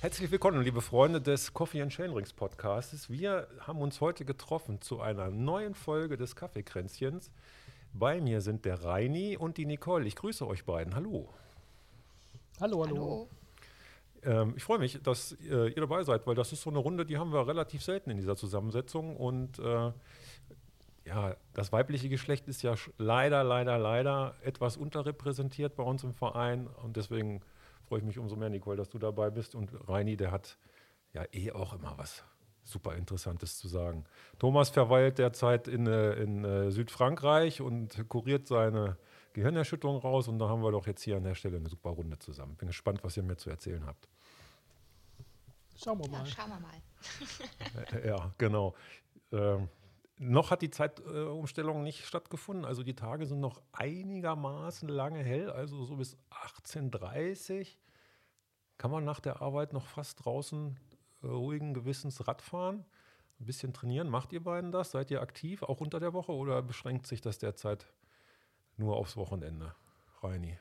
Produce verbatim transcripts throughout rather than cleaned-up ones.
Herzlich willkommen, liebe Freunde des Coffee and Chainrings Podcasts. Wir haben uns heute getroffen zu einer neuen Folge des Kaffeekränzchens. Bei mir sind der Reini und die Nicole. Ich grüße euch beiden. Hallo. Hallo, hallo. Hallo. Ähm, ich freue mich, dass äh, ihr dabei seid, weil das ist so eine Runde, die haben wir relativ selten in dieser Zusammensetzung. Und äh, ja, das weibliche Geschlecht ist ja sch- leider, leider, leider etwas unterrepräsentiert bei uns im Verein. Und deswegen freue ich mich umso mehr, Nicole, dass du dabei bist. Und Reini, der hat ja eh auch immer was super Interessantes zu sagen. Thomas verweilt derzeit in, äh, in äh, Südfrankreich und kuriert seine Gehirnerschütterung raus. Und da haben wir doch jetzt hier an der Stelle eine super Runde zusammen. Bin gespannt, was ihr mir zu erzählen habt. Schauen wir Ja, mal. schauen wir mal. Äh, Ja, genau. Ähm, noch hat die Zeitumstellung nicht stattgefunden. Also die Tage sind noch einigermaßen lange hell, also so bis achtzehn Uhr dreißig. Kann man nach der Arbeit noch fast draußen äh, ruhigen Gewissens Rad fahren, ein bisschen trainieren. Macht ihr beiden das? Seid ihr aktiv, auch unter der Woche, oder beschränkt sich das derzeit nur aufs Wochenende? Reini.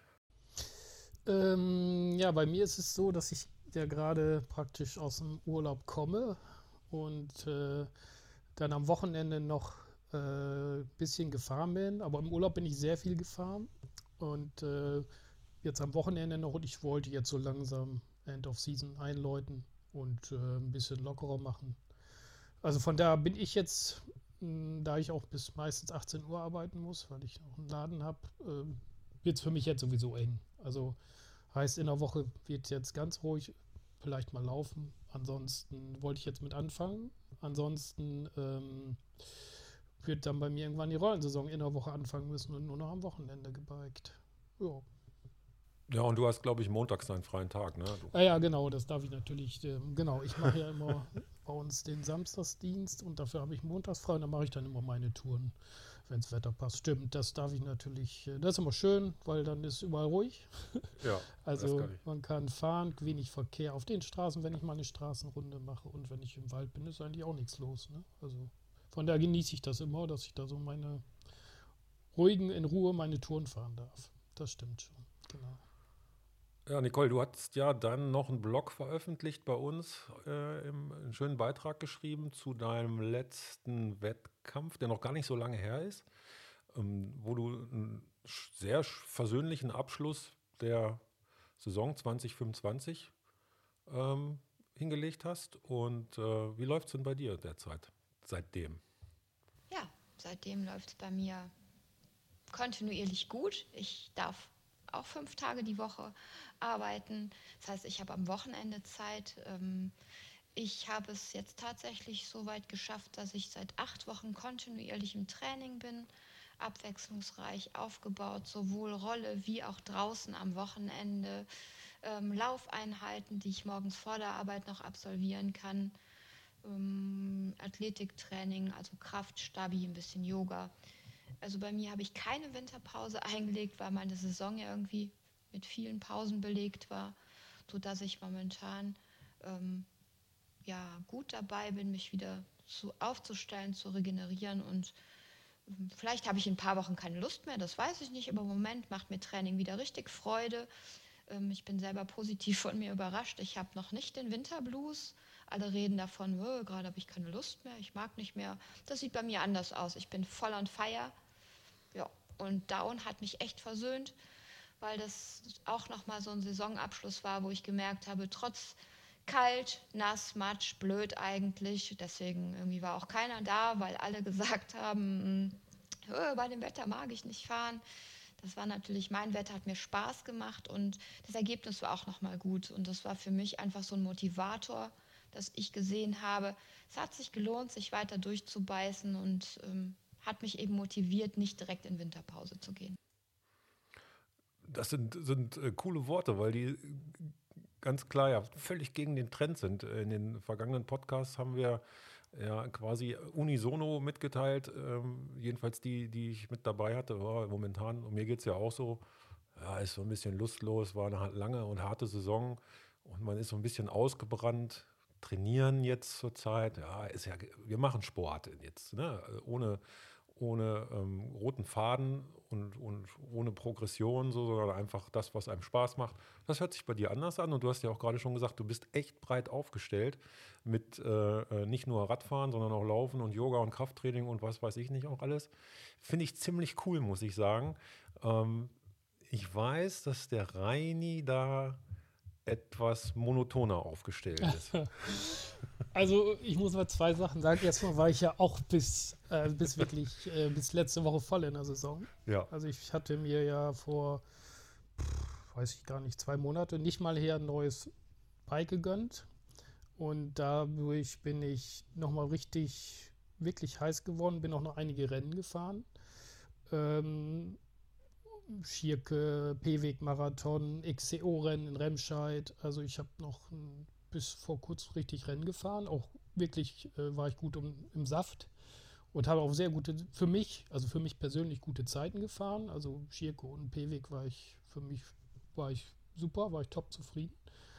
Ähm, ja, bei mir ist es so, dass ich ja gerade praktisch aus dem Urlaub komme und äh, dann am Wochenende noch ein äh, bisschen gefahren bin. Aber im Urlaub bin ich sehr viel gefahren und äh, jetzt am Wochenende noch und ich wollte jetzt so langsam End of Season einläuten und äh, ein bisschen lockerer machen. Also von da bin ich jetzt, mh, da ich auch bis meistens achtzehn Uhr arbeiten muss, weil ich auch einen Laden habe, äh, wird es für mich jetzt sowieso eng. Also heißt, in der Woche wird jetzt ganz ruhig, vielleicht mal laufen. Ansonsten wollte ich jetzt mit anfangen. Ansonsten ähm, wird dann bei mir irgendwann die Rollensaison in der Woche anfangen müssen und nur noch am Wochenende gebiked. Ja. Ja, und du hast, glaube ich, montags deinen freien Tag, ne? Du. Ah ja, genau, das darf ich natürlich. Ähm, genau, ich mache ja immer bei uns den Samstagsdienst und dafür habe ich montags frei und dann mache ich dann immer meine Touren, wenn das Wetter passt. Stimmt, das darf ich natürlich. äh, Das ist immer schön, weil dann ist überall ruhig. Ja, das Also kann ich. man kann fahren, wenig Verkehr auf den Straßen, wenn ich mal eine Straßenrunde mache und wenn ich im Wald bin, ist eigentlich auch nichts los. Ne? Also von daher genieße ich das immer, dass ich da so meine ruhigen, in Ruhe meine Touren fahren darf. Das stimmt schon, genau. Ja, Nicole, du hast ja dann noch einen Blog veröffentlicht bei uns, äh, im, einen schönen Beitrag geschrieben zu deinem letzten Wettkampf, der noch gar nicht so lange her ist, ähm, wo du einen sch- sehr sch- versöhnlichen Abschluss der Saison zwanzig fünfundzwanzig ähm, hingelegt hast. Und äh, wie läuft es denn bei dir derzeit, seitdem? Ja, seitdem läuft es bei mir kontinuierlich gut. Ich darf auch fünf Tage die Woche arbeiten. Das heißt, ich habe am Wochenende Zeit. Ähm, Ich habe es jetzt tatsächlich so weit geschafft, dass ich seit acht Wochen kontinuierlich im Training bin, abwechslungsreich aufgebaut, sowohl Rolle wie auch draußen am Wochenende, ähm, Laufeinheiten, die ich morgens vor der Arbeit noch absolvieren kann, ähm, Athletiktraining, also Kraft, Stabi, ein bisschen Yoga. Also bei mir habe ich keine Winterpause eingelegt, weil meine Saison ja irgendwie mit vielen Pausen belegt war, sodass ich momentan ähm, ja, gut dabei bin, mich wieder zu, aufzustellen, zu regenerieren. Und ähm, vielleicht habe ich in ein paar Wochen keine Lust mehr, das weiß ich nicht. Aber im Moment macht mir Training wieder richtig Freude. Ähm, ich bin selber positiv von mir überrascht. Ich habe noch nicht den Winterblues. Alle reden davon, "Oh, gerade habe ich keine Lust mehr, ich mag nicht mehr." Das sieht bei mir anders aus. Ich bin voll on fire. Ja, und Down hat mich echt versöhnt, weil das auch nochmal so ein Saisonabschluss war, wo ich gemerkt habe, trotz kalt, nass, matsch, blöd eigentlich, deswegen irgendwie war auch keiner da, weil alle gesagt haben, "Äh, bei dem Wetter mag ich nicht fahren." Das war natürlich, mein Wetter hat mir Spaß gemacht und das Ergebnis war auch nochmal gut. Und das war für mich einfach so ein Motivator, dass ich gesehen habe, es hat sich gelohnt, sich weiter durchzubeißen und ähm, hat mich eben motiviert, nicht direkt in Winterpause zu gehen. Das sind, sind äh, coole Worte, weil die äh, ganz klar ja völlig gegen den Trend sind. In den vergangenen Podcasts haben wir ja quasi unisono mitgeteilt, ähm, jedenfalls die, die ich mit dabei hatte. Oh, momentan, und mir geht es ja auch so, ja, ist so ein bisschen lustlos, war eine lange und harte Saison und man ist so ein bisschen ausgebrannt. Trainieren jetzt zurzeit, ja, ist ja, wir machen Sport jetzt, ne? Ohne, ohne ähm, roten Faden und, und ohne Progression, so, sondern einfach das, was einem Spaß macht. Das hört sich bei dir anders an und du hast ja auch gerade schon gesagt, du bist echt breit aufgestellt mit äh, nicht nur Radfahren, sondern auch Laufen und Yoga und Krafttraining und was weiß ich nicht auch alles. Finde ich ziemlich cool, muss ich sagen. Ähm, ich weiß, dass der Reini da etwas monotoner aufgestellt ist. Also ich muss mal zwei Sachen sagen. Erstmal war ich ja auch bis, äh, bis wirklich äh, bis letzte Woche voll in der Saison. Ja. Also ich hatte mir ja vor, pff, weiß ich gar nicht, zwei Monate nicht mal her ein neues Bike gegönnt. Und dadurch bin ich nochmal richtig, wirklich heiß geworden, bin auch noch einige Rennen gefahren. Ähm, Schierke, P-Weg-Marathon, X C O-Rennen in Remscheid. Also ich habe noch ein, bis vor kurzem richtig Rennen gefahren. Auch wirklich äh, war ich gut um, im Saft und habe auch sehr gute, für mich, also für mich persönlich gute Zeiten gefahren. Also Schierke und P-Weg war ich, für mich war ich super, war ich top zufrieden.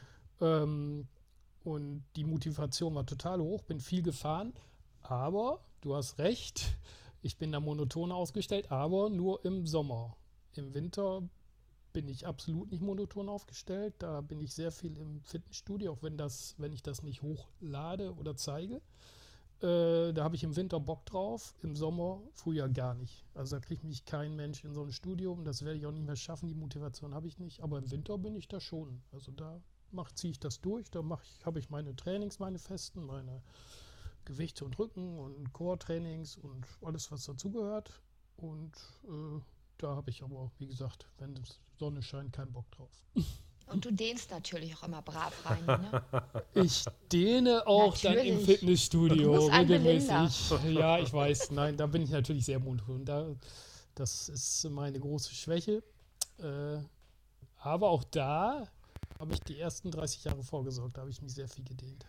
Ähm, und die Motivation war total hoch, bin viel gefahren. Aber, du hast recht, ich bin da monoton ausgestellt, aber nur im Sommer. Im Winter bin ich absolut nicht monoton aufgestellt. Da bin ich sehr viel im Fitnessstudio, auch wenn, das, wenn ich das nicht hochlade oder zeige. Äh, da habe ich im Winter Bock drauf, im Sommer früher gar nicht. Also da kriegt mich kein Mensch in so ein Studio. Das werde ich auch nicht mehr schaffen, die Motivation habe ich nicht. Aber im Winter bin ich da schon. Also da ziehe ich das durch. Da ich, habe ich meine Trainings, meine festen, meine Gewichte und Rücken und Core-Trainings und alles, was dazugehört. Und äh, da habe ich aber, wie gesagt, wenn die Sonne scheint, keinen Bock drauf. Und du dehnst natürlich auch immer brav rein, ne? Ich dehne auch Natürlich. dann im Fitnessstudio Du bist ein regelmäßig. Ja, ich weiß, nein, da bin ich natürlich sehr monoton. Da, das ist meine große Schwäche. Äh, aber auch da habe ich die ersten dreißig Jahre vorgesorgt. Da habe ich mich sehr viel gedehnt.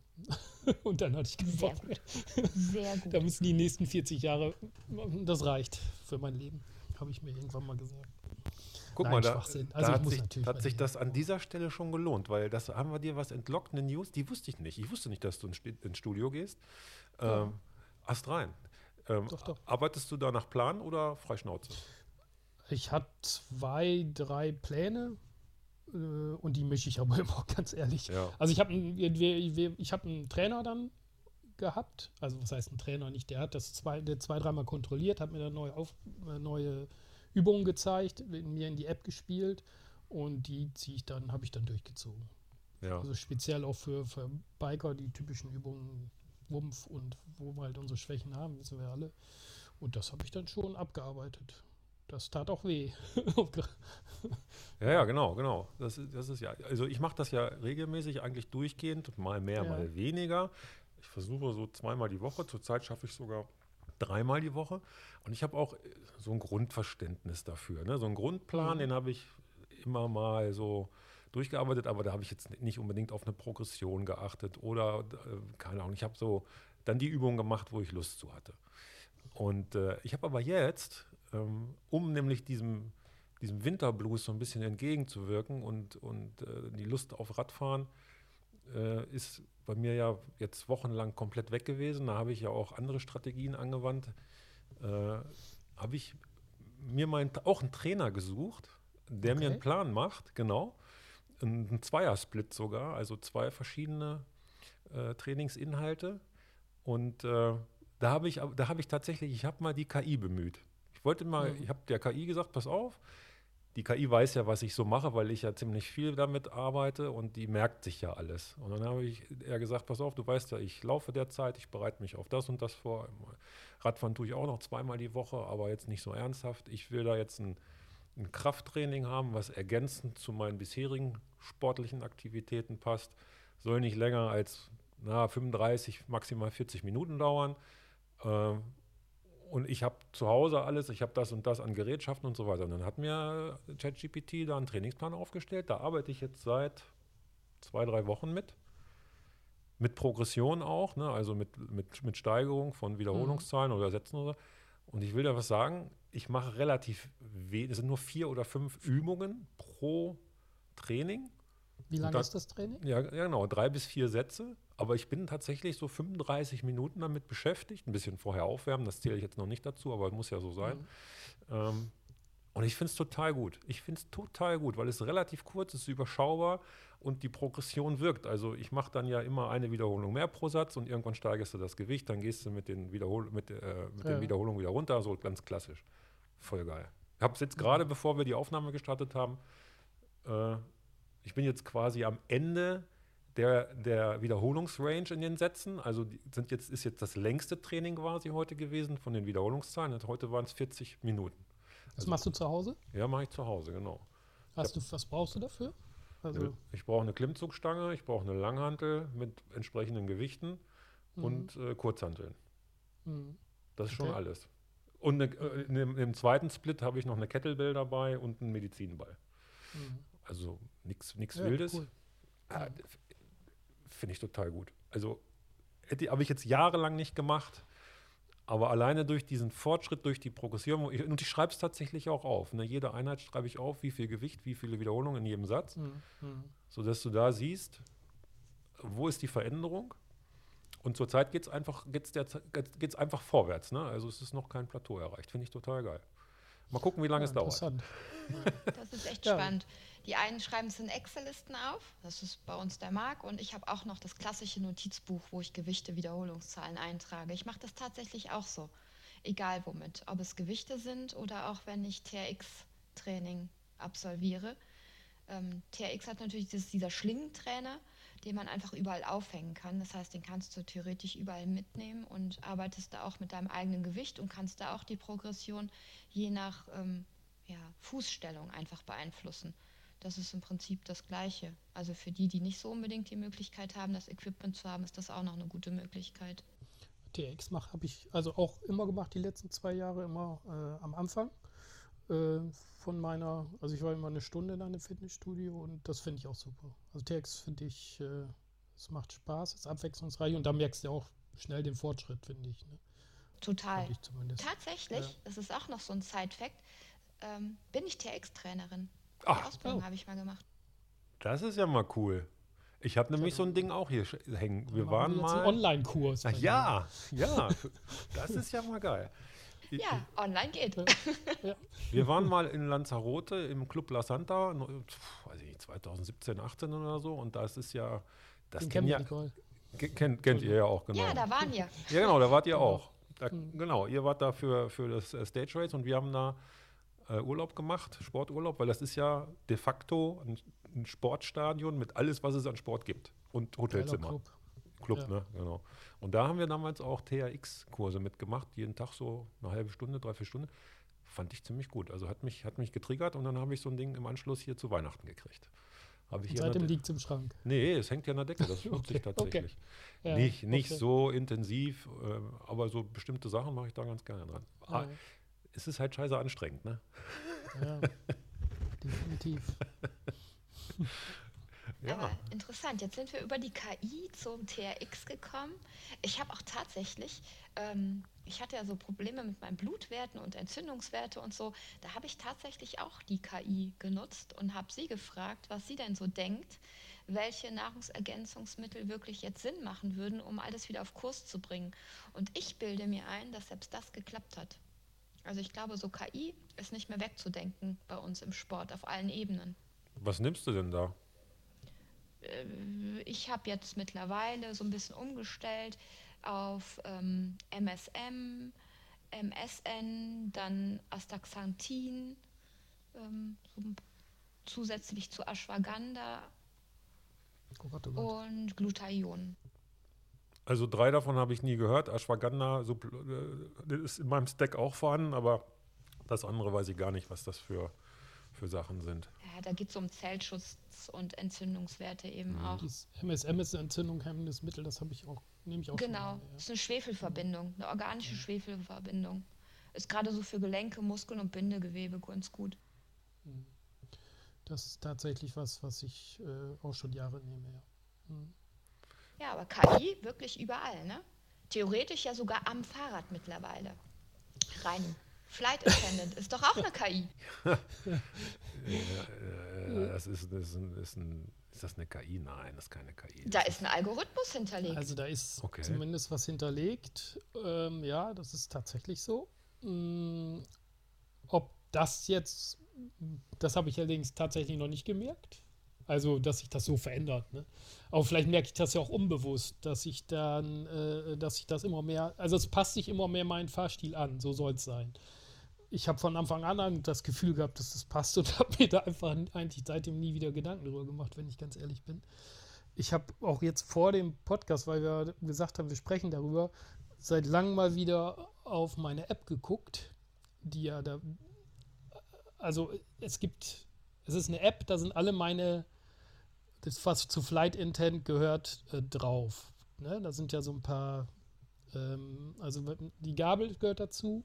Und dann hatte ich keinen Sehr Bock mehr. gut. Sehr gut. Da müssen die nächsten vierzig Jahre, das reicht für mein Leben, habe ich mir irgendwann mal gesagt. Guck Nein, mal, da, Schwachsinn. da Also ich hat muss sich, natürlich hat sich bei das dir- an dieser Stelle schon gelohnt, weil das haben wir dir was entlockt, eine News, die wusste ich nicht. Ich wusste nicht, dass du ins Sti- ins Studio gehst. Ja. Ähm, Ast rein. Ähm, Doch, doch. Arbeitest du da nach Plan oder Freischnauze? Ich hatte zwei, drei Pläne äh, und die mische ich aber immer, ganz ehrlich. Ja. Also ich habe einen, wir- wir- ich hab einen Trainer dann gehabt, also was heißt ein Trainer nicht, der hat das zwei, der zwei dreimal kontrolliert, hat mir dann neue, Auf, äh, neue Übungen gezeigt, in mir in die App gespielt und die ziehe ich dann, habe ich dann durchgezogen. Ja. Also speziell auch für, für Biker, die typischen Übungen, Wumpf und wo wir halt unsere Schwächen haben, wissen wir alle. Und das habe ich dann schon abgearbeitet. Das tat auch weh. Ja, ja, genau, genau. Das, ist- das ist ja, also ich mache das ja regelmäßig, eigentlich durchgehend, mal mehr, Ja. mal weniger. Ich versuche so zweimal die Woche, zurzeit schaffe ich sogar dreimal die Woche. Und ich habe auch äh, so ein Grundverständnis dafür. Ne? So einen Grundplan, Mhm. den habe ich immer mal so durchgearbeitet, aber da habe ich jetzt nicht unbedingt auf eine Progression geachtet oder, äh, keine Ahnung, ich habe so dann die Übungen gemacht, wo ich Lust zu hatte. Und äh, ich habe aber jetzt, ähm, um nämlich diesem, diesem Winterblues so ein bisschen entgegenzuwirken und, und äh, die Lust auf Radfahren äh, ist bei mir ja jetzt wochenlang komplett weg gewesen. Da habe ich ja auch andere Strategien angewandt. Äh, habe ich mir mal einen- auch einen Trainer gesucht, der mir einen Okay. Plan macht, genau. Ein, ein Zweiersplit sogar, also zwei verschiedene äh, Trainingsinhalte. Und äh, da habe ich, da habe ich tatsächlich, ich habe mal die K I bemüht. Ich wollte mal, Mhm. ich habe der K I gesagt, pass auf, die K I weiß ja, was ich so mache, weil ich ja ziemlich viel damit arbeite und die merkt sich ja alles. Und dann habe ich eher gesagt, pass auf, du weißt ja, ich laufe derzeit, ich bereite mich auf das und das vor. Radfahren tue ich auch noch zweimal die Woche, aber jetzt nicht so ernsthaft. Ich will da jetzt ein, ein Krafttraining haben, was ergänzend zu meinen bisherigen sportlichen Aktivitäten passt. Soll nicht länger als na, fünfunddreißig, maximal vierzig Minuten dauern. Ähm, und ich habe zu Hause alles, ich habe das und das an Gerätschaften und so weiter. Und dann hat mir ChatGPT da einen Trainingsplan aufgestellt. Da arbeite ich jetzt seit zwei, drei Wochen mit. Mit Progression auch, ne? Also mit, mit, mit Steigerung von Wiederholungszahlen oder Sätzen oder so. Und ich will da was sagen, ich mache relativ wenig, es sind nur vier oder fünf Übungen pro Training. Wie lange dann, ist das Training? Ja, ja, genau, drei bis vier Sätze. Aber ich bin tatsächlich so fünfunddreißig Minuten damit beschäftigt. Ein bisschen vorher aufwärmen, das zähle ich jetzt noch nicht dazu, aber muss ja so sein. Mhm. Ähm, und ich finde es total gut. Ich finde es total gut, weil es relativ kurz ist, überschaubar und die Progression wirkt. Also ich mache dann ja immer eine Wiederholung mehr pro Satz und irgendwann steigerst du das Gewicht, dann gehst du mit den, Wiederhol mit, äh, mit Ja. den Wiederholungen wieder runter, so ganz klassisch. Voll geil. Ich habe es jetzt gerade, Mhm. bevor wir die Aufnahme gestartet haben, äh, ich bin jetzt quasi am Ende der, der Wiederholungsrange in den Sätzen. Also die sind jetzt, ist jetzt das längste Training quasi heute gewesen von den Wiederholungszahlen. Und heute waren es vierzig Minuten. Das Also, machst du zu Hause? Ja, mache ich zu Hause, genau. Hast du, was brauchst du dafür? Also, Ich brauche eine Klimmzugstange, ich brauche eine Langhantel mit entsprechenden Gewichten mhm. und äh, Kurzhanteln. Mhm. Das ist schon Okay. alles. Und eine, äh, in dem, im zweiten Split habe ich noch eine Kettlebell dabei und einen Medizinball. Mhm. Also nichts Ja, Wildes. cool. Ah, Mhm. f- Finde ich total gut. Also hätte- habe ich jetzt jahrelang nicht gemacht, aber alleine durch diesen Fortschritt, durch die Progression, wo ich- und ich schreibe es tatsächlich auch auf. Ne? Jede Einheit schreibe ich auf, wie viel Gewicht, wie viele Wiederholungen in jedem Satz, Mhm. Mhm. sodass du da siehst, wo ist die Veränderung. Und zurzeit geht es einfach, geht's der, geht's einfach vorwärts. Ne? Also es ist noch kein Plateau erreicht. Finde ich total geil. Mal gucken, wie lange Ja, es dauert. interessant. Das ist echt Ja. spannend. Die einen schreiben es in Excel-Listen auf, das ist bei uns der Marc, und ich habe auch noch das klassische Notizbuch, wo ich Gewichte, Wiederholungszahlen eintrage. Ich mache das tatsächlich auch so, egal womit, ob es Gewichte sind oder auch wenn ich T R X-Training absolviere. Ähm, T R X hat natürlich das, dieser Schlingentrainer, den man einfach überall aufhängen kann. Das heißt, den kannst du theoretisch überall mitnehmen und arbeitest da auch mit deinem eigenen Gewicht und kannst da auch die Progression je nach ähm, ja, Fußstellung einfach beeinflussen. Das ist im Prinzip das Gleiche. Also für die, die nicht so unbedingt die Möglichkeit haben, das Equipment zu haben, ist das auch noch eine gute Möglichkeit. T R X habe ich also auch immer gemacht, die letzten zwei Jahre, immer äh, am Anfang äh, von meiner, also ich war immer eine Stunde in einem Fitnessstudio und das finde ich auch super. Also T R X finde ich, äh, es macht Spaß, es ist abwechslungsreich und da merkst du auch schnell den Fortschritt, finde ich. Ne? Total. Fand ich zumindest. Tatsächlich, Ja. das ist auch noch so ein Side-Fact, ähm, bin ich T R X-Trainerin. Die Ach, Ausbildung Oh. habe ich mal gemacht. das ist ja mal cool. Ich habe nämlich so ein Ding auch hier sch- hängen. Dann Wir machen waren wir jetzt einen mal. Online-Kurs. Ach, bei ja, ja, das ist ja mal geil. Ich- Ja, online geht. dir. Ja. Wir waren mal in Lanzarote im Club La Santa, no- pf, weiß ich nicht, zwanzig siebzehn, achtzehn oder so. Und das ist ja, das Den kennen kennen wir, ja, Nicole. ke- kennt, kennt ihr ja auch, genau. Ja, da waren wir. Ja, genau, da wart ihr Genau. auch. Da, Mhm. genau, ihr wart da für, für das äh, Stage Race und wir haben da äh, Urlaub gemacht, Sporturlaub, weil das ist ja de facto ein, ein Sportstadion mit alles, was es an Sport gibt. Und Geiler Hotelzimmer. Club. Club, Ja. ne? Genau. Und da haben wir damals auch T R X-Kurse mitgemacht, jeden Tag so eine halbe Stunde, dreiviertel Stunde. Fand ich ziemlich gut. Also hat mich, hat mich getriggert und dann habe ich so ein Ding im Anschluss hier zu Weihnachten gekriegt. Habe ich Und hier an seitdem der De- liegt es im Schrank. Nee, es hängt ja an der Decke, das nutze ich Okay, tatsächlich. Ja, nicht nicht okay. so intensiv, äh, aber so bestimmte Sachen mache ich da ganz gerne dran. Ah, Ja, es ist halt scheiße anstrengend, ne? ja, definitiv. Ja. Aber interessant, jetzt sind wir über die K I zum T R X gekommen. Ich habe auch tatsächlich, ähm, ich hatte ja so Probleme mit meinen Blutwerten und Entzündungswerte und so. Da habe ich tatsächlich auch die K I genutzt und habe sie gefragt, was sie denn so denkt, welche Nahrungsergänzungsmittel wirklich jetzt Sinn machen würden, um alles wieder auf Kurs zu bringen. Und ich bilde mir ein, dass selbst das geklappt hat. Also ich glaube, so K I ist nicht mehr wegzudenken bei uns im Sport auf allen Ebenen. Was nimmst du denn da? Äh, Ich habe jetzt mittlerweile so ein bisschen umgestellt auf ähm, M S M, M S N, dann Astaxanthin, ähm, so ein- zusätzlich zu Ashwagandha Oh Gott, oh Gott. und Glutathion. Also drei davon habe ich nie gehört. Ashwagandha so, äh, ist in meinem Stack auch vorhanden, aber das andere weiß ich gar nicht, was das für, für Sachen sind. Ja, da geht es um Zellschutz und Entzündungswerte eben auch. Dieses M S M ist ein entzündungshemmendes Mittel, das habe ich auch, nehme ich auch schon Genau, lange, das ist eine Schwefelverbindung, eine organische Schwefelverbindung. Ist gerade so für Gelenke, Muskeln und Bindegewebe ganz gut. ja. Das ist tatsächlich was, was ich äh, auch schon Jahre nehme, ja. Mhm. Ja, aber K I wirklich überall, ne? Theoretisch ja sogar am Fahrrad mittlerweile. Rein. Flight Attendant ist doch auch eine K I. Ja, äh, das ist, das ist, ein, ist, ein, Ist das eine K I? Nein, das ist keine K I. Da Das ist ein Algorithmus hinterlegt. Also da ist Okay. zumindest was hinterlegt. Ähm, ja, das ist tatsächlich so. Mm, ob das jetzt, das habe ich allerdings tatsächlich noch nicht gemerkt. Also, dass sich das so verändert. Ne? Aber vielleicht merke ich das ja auch unbewusst, dass ich dann, äh, dass ich das immer mehr, also es passt sich immer mehr meinen Fahrstil an, so soll es sein. Ich habe von Anfang an das Gefühl gehabt, dass das passt und habe mir da einfach eigentlich seitdem nie wieder Gedanken drüber gemacht, wenn ich ganz ehrlich bin. Ich habe auch jetzt vor dem Podcast, weil wir gesagt haben, wir sprechen darüber, seit langem mal wieder auf meine App geguckt, die ja da, also es gibt, es ist eine App, da sind alle meine, das was zu Flight Intent gehört, äh, drauf. Ne? Da sind ja so ein paar, ähm, also die Gabel gehört dazu.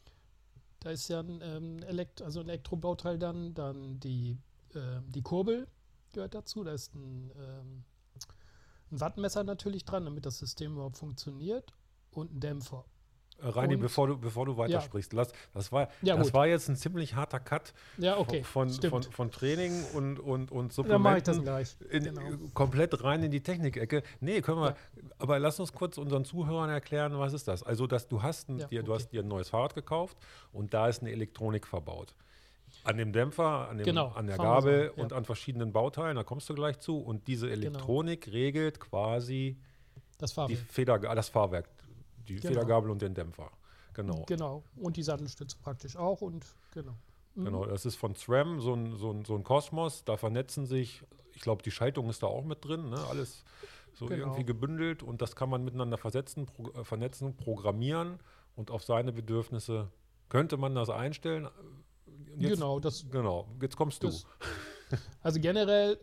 Da ist ja ein, ähm, Elekt also ein Elektrobauteil dann, dann die, äh, die Kurbel gehört dazu, da ist ein, ähm, ein Wattmesser natürlich dran, damit das System überhaupt funktioniert und ein Dämpfer. Äh, Reini, Und- bevor du, bevor du weitersprichst, lass, das, war, Ja, das gut. war jetzt ein ziemlich harter Cut Ja, okay, von, stimmt. von, von Training und, und, und Dann mache ich das Supplementen gleich. in, Genau. komplett rein in die Technikecke. Nee, können wir, Ja. aber lass uns kurz unseren Zuhörern erklären, was ist das? Also, dass du hast, ein, Ja, dir, du okay. hast dir ein neues Fahrrad gekauft und da ist eine Elektronik verbaut. An dem Dämpfer, an, dem, Genau, an der fangen wir Gabel so an, ja. und an verschiedenen Bauteilen, da kommst du gleich zu. Und diese Elektronik regelt quasi Das die Fahrwerk. Feder, das Fahrwerk, die Genau. Federgabel und den Dämpfer. Genau. Genau. Und die Sattelstütze praktisch auch und genau. Mhm. Genau, das ist von SRAM, so ein, so ein, so ein Kosmos. Da vernetzen sich, ich glaube, die Schaltung ist da auch mit drin, ne? Alles so Genau. irgendwie gebündelt und das kann man miteinander versetzen, pro, äh, vernetzen, programmieren und auf seine Bedürfnisse könnte man das einstellen. Und Jetzt, Genau, das, Genau, jetzt kommst du. das also generell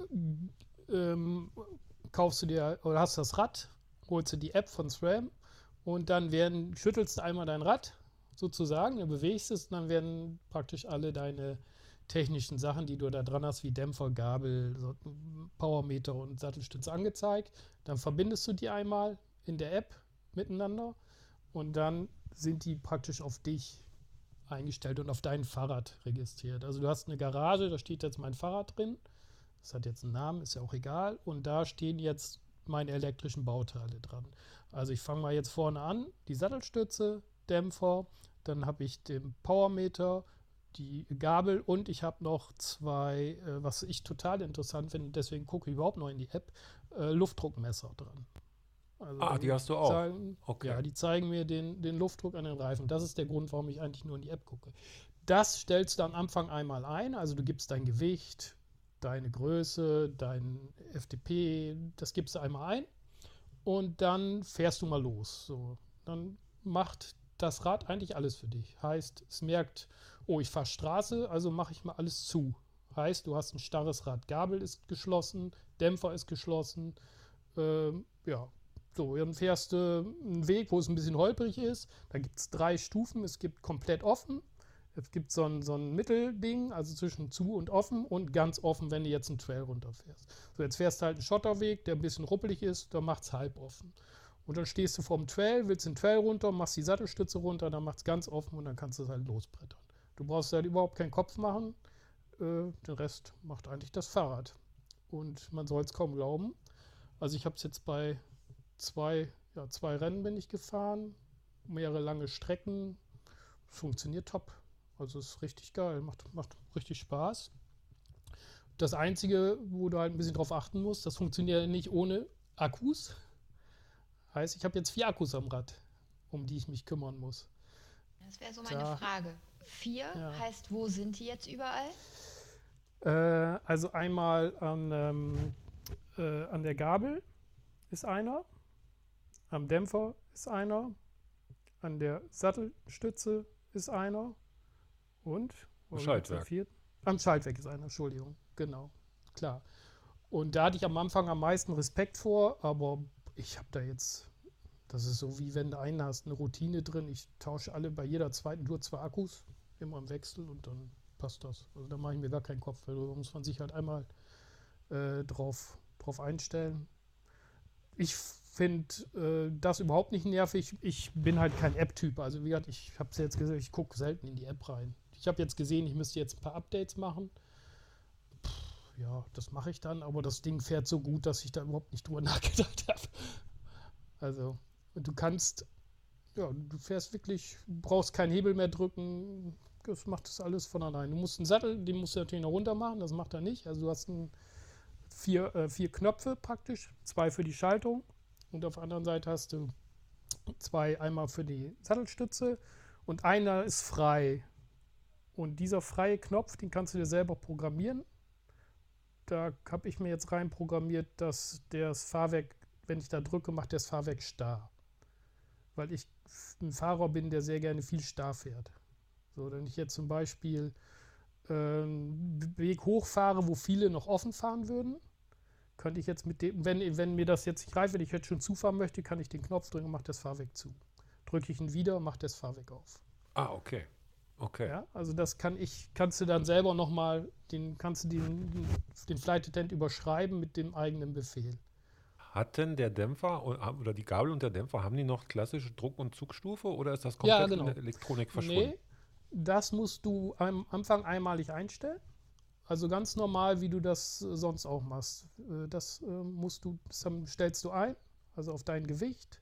ähm, kaufst du dir oder hast das Rad, holst du die App von SRAM und dann werden, schüttelst du einmal dein Rad sozusagen, dann bewegst es und dann werden praktisch alle deine technischen Sachen, die du da dran hast, wie Dämpfer, Gabel, so Powermeter und Sattelstütze angezeigt. Dann verbindest du die einmal in der App miteinander und dann sind die praktisch auf dich eingestellt und auf dein Fahrrad registriert. Also du hast eine Garage, da steht jetzt mein Fahrrad drin. Das hat jetzt einen Namen, ist ja auch egal. Und da stehen jetzt meine elektrischen Bauteile dran. Also ich fange mal jetzt vorne an, die Sattelstütze, Dämpfer, dann habe ich den Powermeter, die Gabel und ich habe noch zwei, äh, was ich total interessant finde, deswegen gucke ich überhaupt noch in die App, äh, Luftdruckmesser dran. Also Ah, die hast du auch. Zeigen, Okay. Ja, die zeigen mir den, den Luftdruck an den Reifen. Das ist der Grund, warum ich eigentlich nur in die App gucke. Das stellst du am Anfang einmal ein, also du gibst dein Gewicht, deine Größe, dein F D P, das gibst du einmal ein und dann fährst du mal los. So, dann macht das Rad eigentlich alles für dich. Heißt, es merkt, oh, ich fahre Straße, also mache ich mal alles zu. Heißt, du hast ein starres Rad, Gabel ist geschlossen, Dämpfer ist geschlossen, ähm, ja. So, dann fährst du einen Weg, wo es ein bisschen holprig ist. Da gibt es drei Stufen. Es gibt komplett offen. Es gibt so ein, so ein Mittelding, also zwischen zu und offen und ganz offen, wenn du jetzt einen Trail runterfährst. So, jetzt fährst du halt einen Schotterweg, der ein bisschen ruppelig ist, dann macht es halb offen. Und dann stehst du vorm Trail, willst den Trail runter, machst die Sattelstütze runter, dann macht es ganz offen und dann kannst du es halt losbrettern. Du brauchst halt überhaupt keinen Kopf machen. Äh, den Rest macht eigentlich das Fahrrad. Und man soll es kaum glauben. Also ich habe es jetzt bei Zwei, ja, zwei Rennen bin ich gefahren, mehrere lange Strecken. Funktioniert top. Also ist richtig geil, macht, macht richtig Spaß. Das Einzige, wo du halt ein bisschen drauf achten musst, das funktioniert nicht ohne Akkus. Heißt, ich habe jetzt vier Akkus am Rad, um die ich mich kümmern muss. Das wäre so meine Da- Frage. Vier Ja. heißt, wo sind die jetzt überall? Äh, also einmal an, ähm, äh, an der Gabel ist einer, am Dämpfer ist einer, an der Sattelstütze ist einer und wo Am haben wir jetzt den Schaltwerk. vierten? Am Schaltwerk ist einer, Entschuldigung, genau, klar. Und da hatte ich am Anfang am meisten Respekt vor, aber ich habe da jetzt, das ist so wie wenn du einen hast, eine Routine drin. Ich tausche alle bei jeder zweiten Tour zwei Akkus, immer im Wechsel und dann passt das. Also da mache ich mir gar keinen Kopf, weil da muss man sich halt einmal äh, drauf, drauf einstellen. Ich finde äh, das überhaupt nicht nervig. Ich bin halt kein App-Typ. Also wie gesagt, ich habe es jetzt gesagt, ich gucke selten in die App rein. Ich habe jetzt gesehen, ich müsste jetzt ein paar Updates machen. Pff, ja, das mache ich dann, aber das Ding fährt so gut, dass ich da überhaupt nicht drüber nachgedacht habe. Also, du kannst, ja, du fährst wirklich, du brauchst keinen Hebel mehr drücken, das macht das alles von allein. Du musst einen Sattel, den musst du natürlich noch runter machen, das macht er nicht. Also du hast ein, vier, äh, vier Knöpfe praktisch, zwei für die Schaltung und auf der anderen Seite hast du zwei, einmal für die Sattelstütze und einer ist frei. Und dieser freie Knopf, den kannst du dir selber programmieren. Da habe ich mir jetzt rein programmiert, dass das Fahrwerk, wenn ich da drücke, macht das Fahrwerk starr. Weil ich ein Fahrer bin, der sehr gerne viel starr fährt. So, wenn ich jetzt zum Beispiel äh, einen Weg hochfahre, wo viele noch offen fahren würden, könnte ich jetzt mit dem, wenn, wenn mir das jetzt nicht reicht, wenn ich jetzt schon zufahren möchte, kann ich den Knopf drücken und macht das Fahrwerk zu. Drücke ich ihn wieder, macht das Fahrwerk auf. Ah, okay. Okay. Ja, also das kann ich, kannst du dann selber nochmal, den kannst du den, den Flight Attendant überschreiben mit dem eigenen Befehl. Hat denn der Dämpfer oder die Gabel und der Dämpfer, haben die noch klassische Druck- und Zugstufe oder ist das komplett Ja, genau. in der Elektronik verschwunden? Nee, das musst du am Anfang einmalig einstellen. Also ganz normal, wie du das sonst auch machst. Das musst du, das stellst du ein, also auf dein Gewicht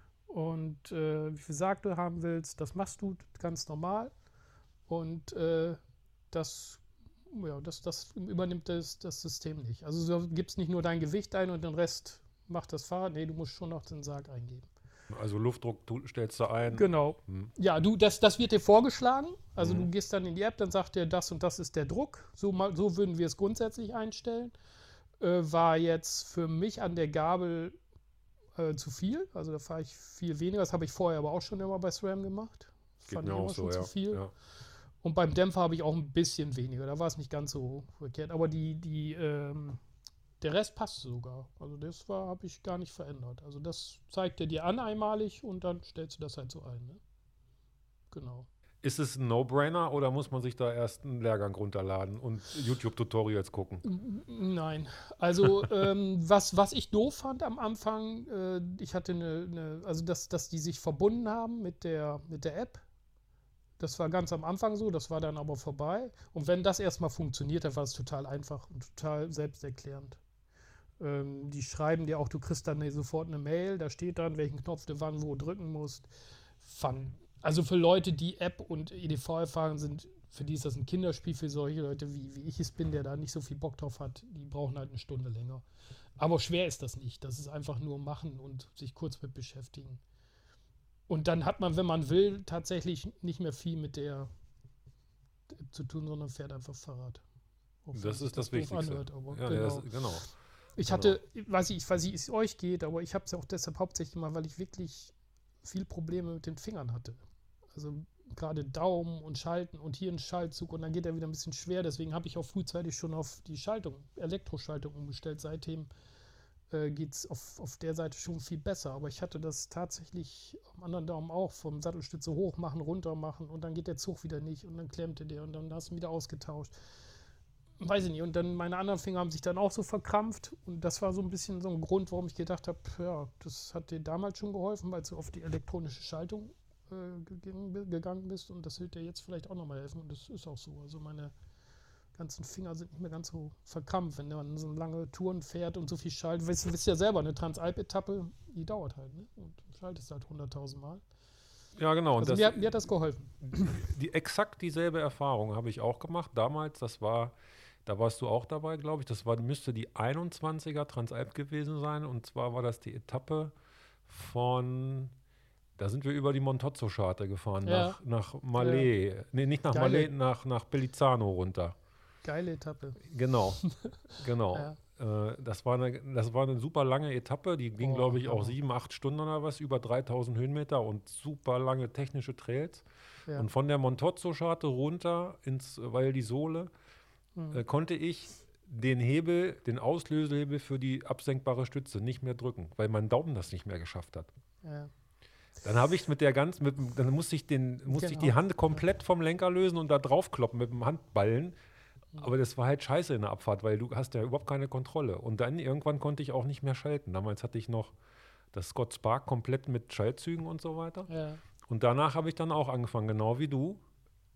und äh, wie viel Sag du haben willst, das machst du ganz normal. Und äh, das, ja, das, das übernimmt das, das System nicht. Also du gibst nicht nur dein Gewicht ein und den Rest macht das Fahrrad. Nee, du musst schon noch den Sarg eingeben. Also Luftdruck du, stellst du ein. Genau. Hm. Ja, du, das, das wird dir vorgeschlagen. Also Mhm. du gehst dann in die App, dann sagt dir, das und das ist der Druck. So, mal, so würden wir es grundsätzlich einstellen. Äh, war jetzt für mich an der Gabel äh, zu viel. Also da fahre ich viel weniger. Das habe ich vorher aber auch schon immer bei SRAM gemacht. Geht Fand mir ich auch immer so, schon ja. zu viel. Ja. Und beim Dämpfer habe ich auch ein bisschen weniger. Da war es nicht ganz so verkehrt. Aber die, die, ähm, der Rest passt sogar. Also das war, habe ich gar nicht verändert. Also das zeigt er dir an einmalig und dann stellst du das halt so ein. Ne? Genau. Ist es ein No-Brainer oder muss man sich da erst einen Lehrgang runterladen und YouTube-Tutorials gucken? Nein. Also ähm, was, was ich doof fand am Anfang, äh, ich hatte eine, eine also dass, dass die sich verbunden haben mit der, mit der App. Das war ganz am Anfang so, das war dann aber vorbei. Und wenn das erstmal funktioniert, dann war es total einfach und total selbsterklärend. Ähm, die schreiben dir auch, du kriegst dann eine, sofort eine Mail, da steht dann, welchen Knopf du wann wo drücken musst. Fun. Also für Leute, die App und E D V erfahren sind, für die ist das ein Kinderspiel. Für solche Leute, wie, wie ich es bin, der da nicht so viel Bock drauf hat, die brauchen halt eine Stunde länger. Aber schwer ist das nicht. Das ist einfach nur machen und sich kurz mit beschäftigen. Und dann hat man, wenn man will, tatsächlich nicht mehr viel mit der App zu tun, sondern fährt einfach Fahrrad. Auch wenn Das sich ist das doof Wichtigste. anhört, aber Ja, genau. das, genau. Ich hatte, weiß ich, ich weiß nicht, wie es euch geht, aber ich habe es ja auch deshalb hauptsächlich mal, weil ich wirklich viel Probleme mit den Fingern hatte. Also gerade Daumen und Schalten und hier ein Schaltzug und dann geht er wieder ein bisschen schwer. Deswegen habe ich auch frühzeitig schon auf die Schaltung, Elektroschaltung umgestellt. Seitdem äh, geht es auf, auf der Seite schon viel besser. Aber ich hatte das tatsächlich am anderen Daumen auch, vom Sattelstütze hoch machen, runter machen und dann geht der Zug wieder nicht und dann klemmte der und dann hast du ihn wieder ausgetauscht. Weiß ich nicht. Und dann meine anderen Finger haben sich dann auch so verkrampft und das war so ein bisschen so ein Grund, warum ich gedacht habe, ja, das hat dir damals schon geholfen, weil du auf die elektronische Schaltung äh, gegangen, gegangen bist und das wird dir jetzt vielleicht auch nochmal helfen und das ist auch so. Also meine ganzen Finger sind nicht mehr ganz so verkrampft, wenn man so lange Touren fährt und so viel schaltet. Wisst ihr wisst ja selber, eine Transalp-Etappe, die dauert halt, ne? Und du schaltest halt hunderttausend Mal. Ja, genau. Und Also das, mir, hat- mir hat das geholfen. die exakt dieselbe Erfahrung habe ich auch gemacht. Damals, das war, da warst du auch dabei, glaube ich. Das war, müsste die einundzwanziger Transalp gewesen sein. Und zwar war das die Etappe von, da sind wir über die Montozzo-Scharte gefahren, Ja. nach, nach Malé. Nee, nicht nach Geile- Malé, nach, nach Bellizzano runter. Geile Etappe. Genau, genau. Ja. Äh, das, war eine, das war eine super lange Etappe, die ging, Oh, glaube ich, auch Hammer. sieben, acht Stunden oder was, über dreitausend Höhenmeter und super lange technische Trails. Ja. Und von der Montozzo-Scharte runter ins Val di Sole Mhm. äh, konnte ich den Hebel, den Auslösehebel für die absenkbare Stütze nicht mehr drücken, weil mein Daumen das nicht mehr geschafft hat. Ja. Dann habe ich mit der ganz, mit, dem- dann musste ich, den, musste ich Genau. die Hand komplett vom Lenker lösen und da drauf kloppen mit dem Handballen. Aber das war halt scheiße in der Abfahrt, weil du hast ja überhaupt keine Kontrolle. Und dann irgendwann konnte ich auch nicht mehr schalten. Damals hatte ich noch das Scott Spark komplett mit Schaltzügen und so weiter. Ja. Und danach habe ich dann auch angefangen, genau wie du,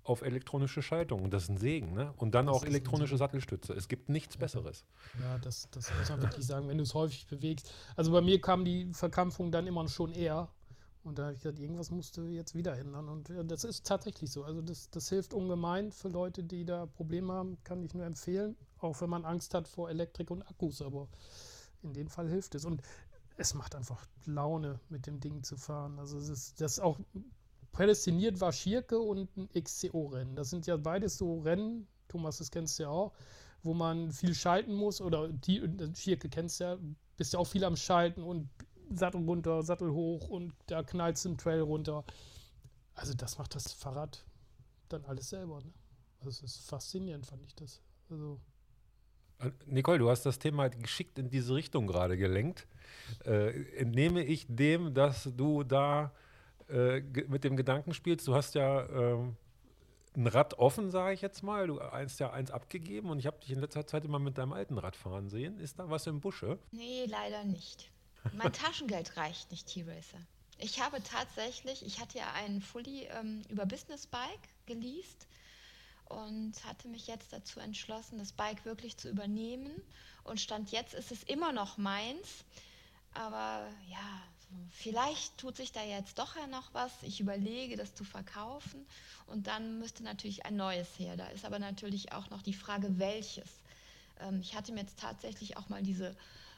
auf elektronische Schaltung. Und das ist ein Segen, ne? Und dann Das auch ist ein elektronische Segen. Sattelstütze. Es gibt nichts Besseres. Ja, das, das muss man wirklich sagen, wenn du es häufig bewegst. Also bei mir kam die Verkrampfung dann immer schon eher. Und da habe ich gesagt, irgendwas musst du jetzt wieder ändern. Und ja, das ist tatsächlich so. Also das, das hilft ungemein für Leute, die da Probleme haben, kann ich nur empfehlen. Auch wenn man Angst hat vor Elektrik und Akkus. Aber in dem Fall hilft es. Und es macht einfach Laune, mit dem Ding zu fahren. Also es ist das ist auch prädestiniert war Schierke und ein X C O-Rennen. Das sind ja beides so Rennen, Thomas, das kennst du ja auch, wo man viel schalten muss. Oder die Schierke kennst du ja, bist ja auch viel am Schalten und Sattel runter, Sattel hoch und da knallst du einen Trail runter. Also das macht das Fahrrad dann alles selber. Ne? Also es ist faszinierend, fand ich das. Also Nicole, du hast das Thema geschickt in diese Richtung gerade gelenkt. Äh, entnehme ich dem, dass du da äh, ge- mit dem Gedanken spielst, du hast ja ähm, ein Rad offen, sage ich jetzt mal. Du hast ja eins abgegeben und ich habe dich in letzter Zeit immer mit deinem alten Rad fahren sehen. Ist da was im Busche? Nee, leider nicht. Mein Taschengeld reicht nicht, T-Racer. Ich habe tatsächlich, ich hatte ja einen Fully ähm, über Business Bike geleast und hatte mich jetzt dazu entschlossen, das Bike wirklich zu übernehmen. Und Stand jetzt ist es immer noch meins. Aber ja, so, vielleicht tut sich da jetzt doch ja noch was. Ich überlege, das zu verkaufen. Und dann müsste natürlich ein neues her. Da ist aber natürlich auch noch die Frage, welches. Ähm, ich hatte mir jetzt tatsächlich auch mal diese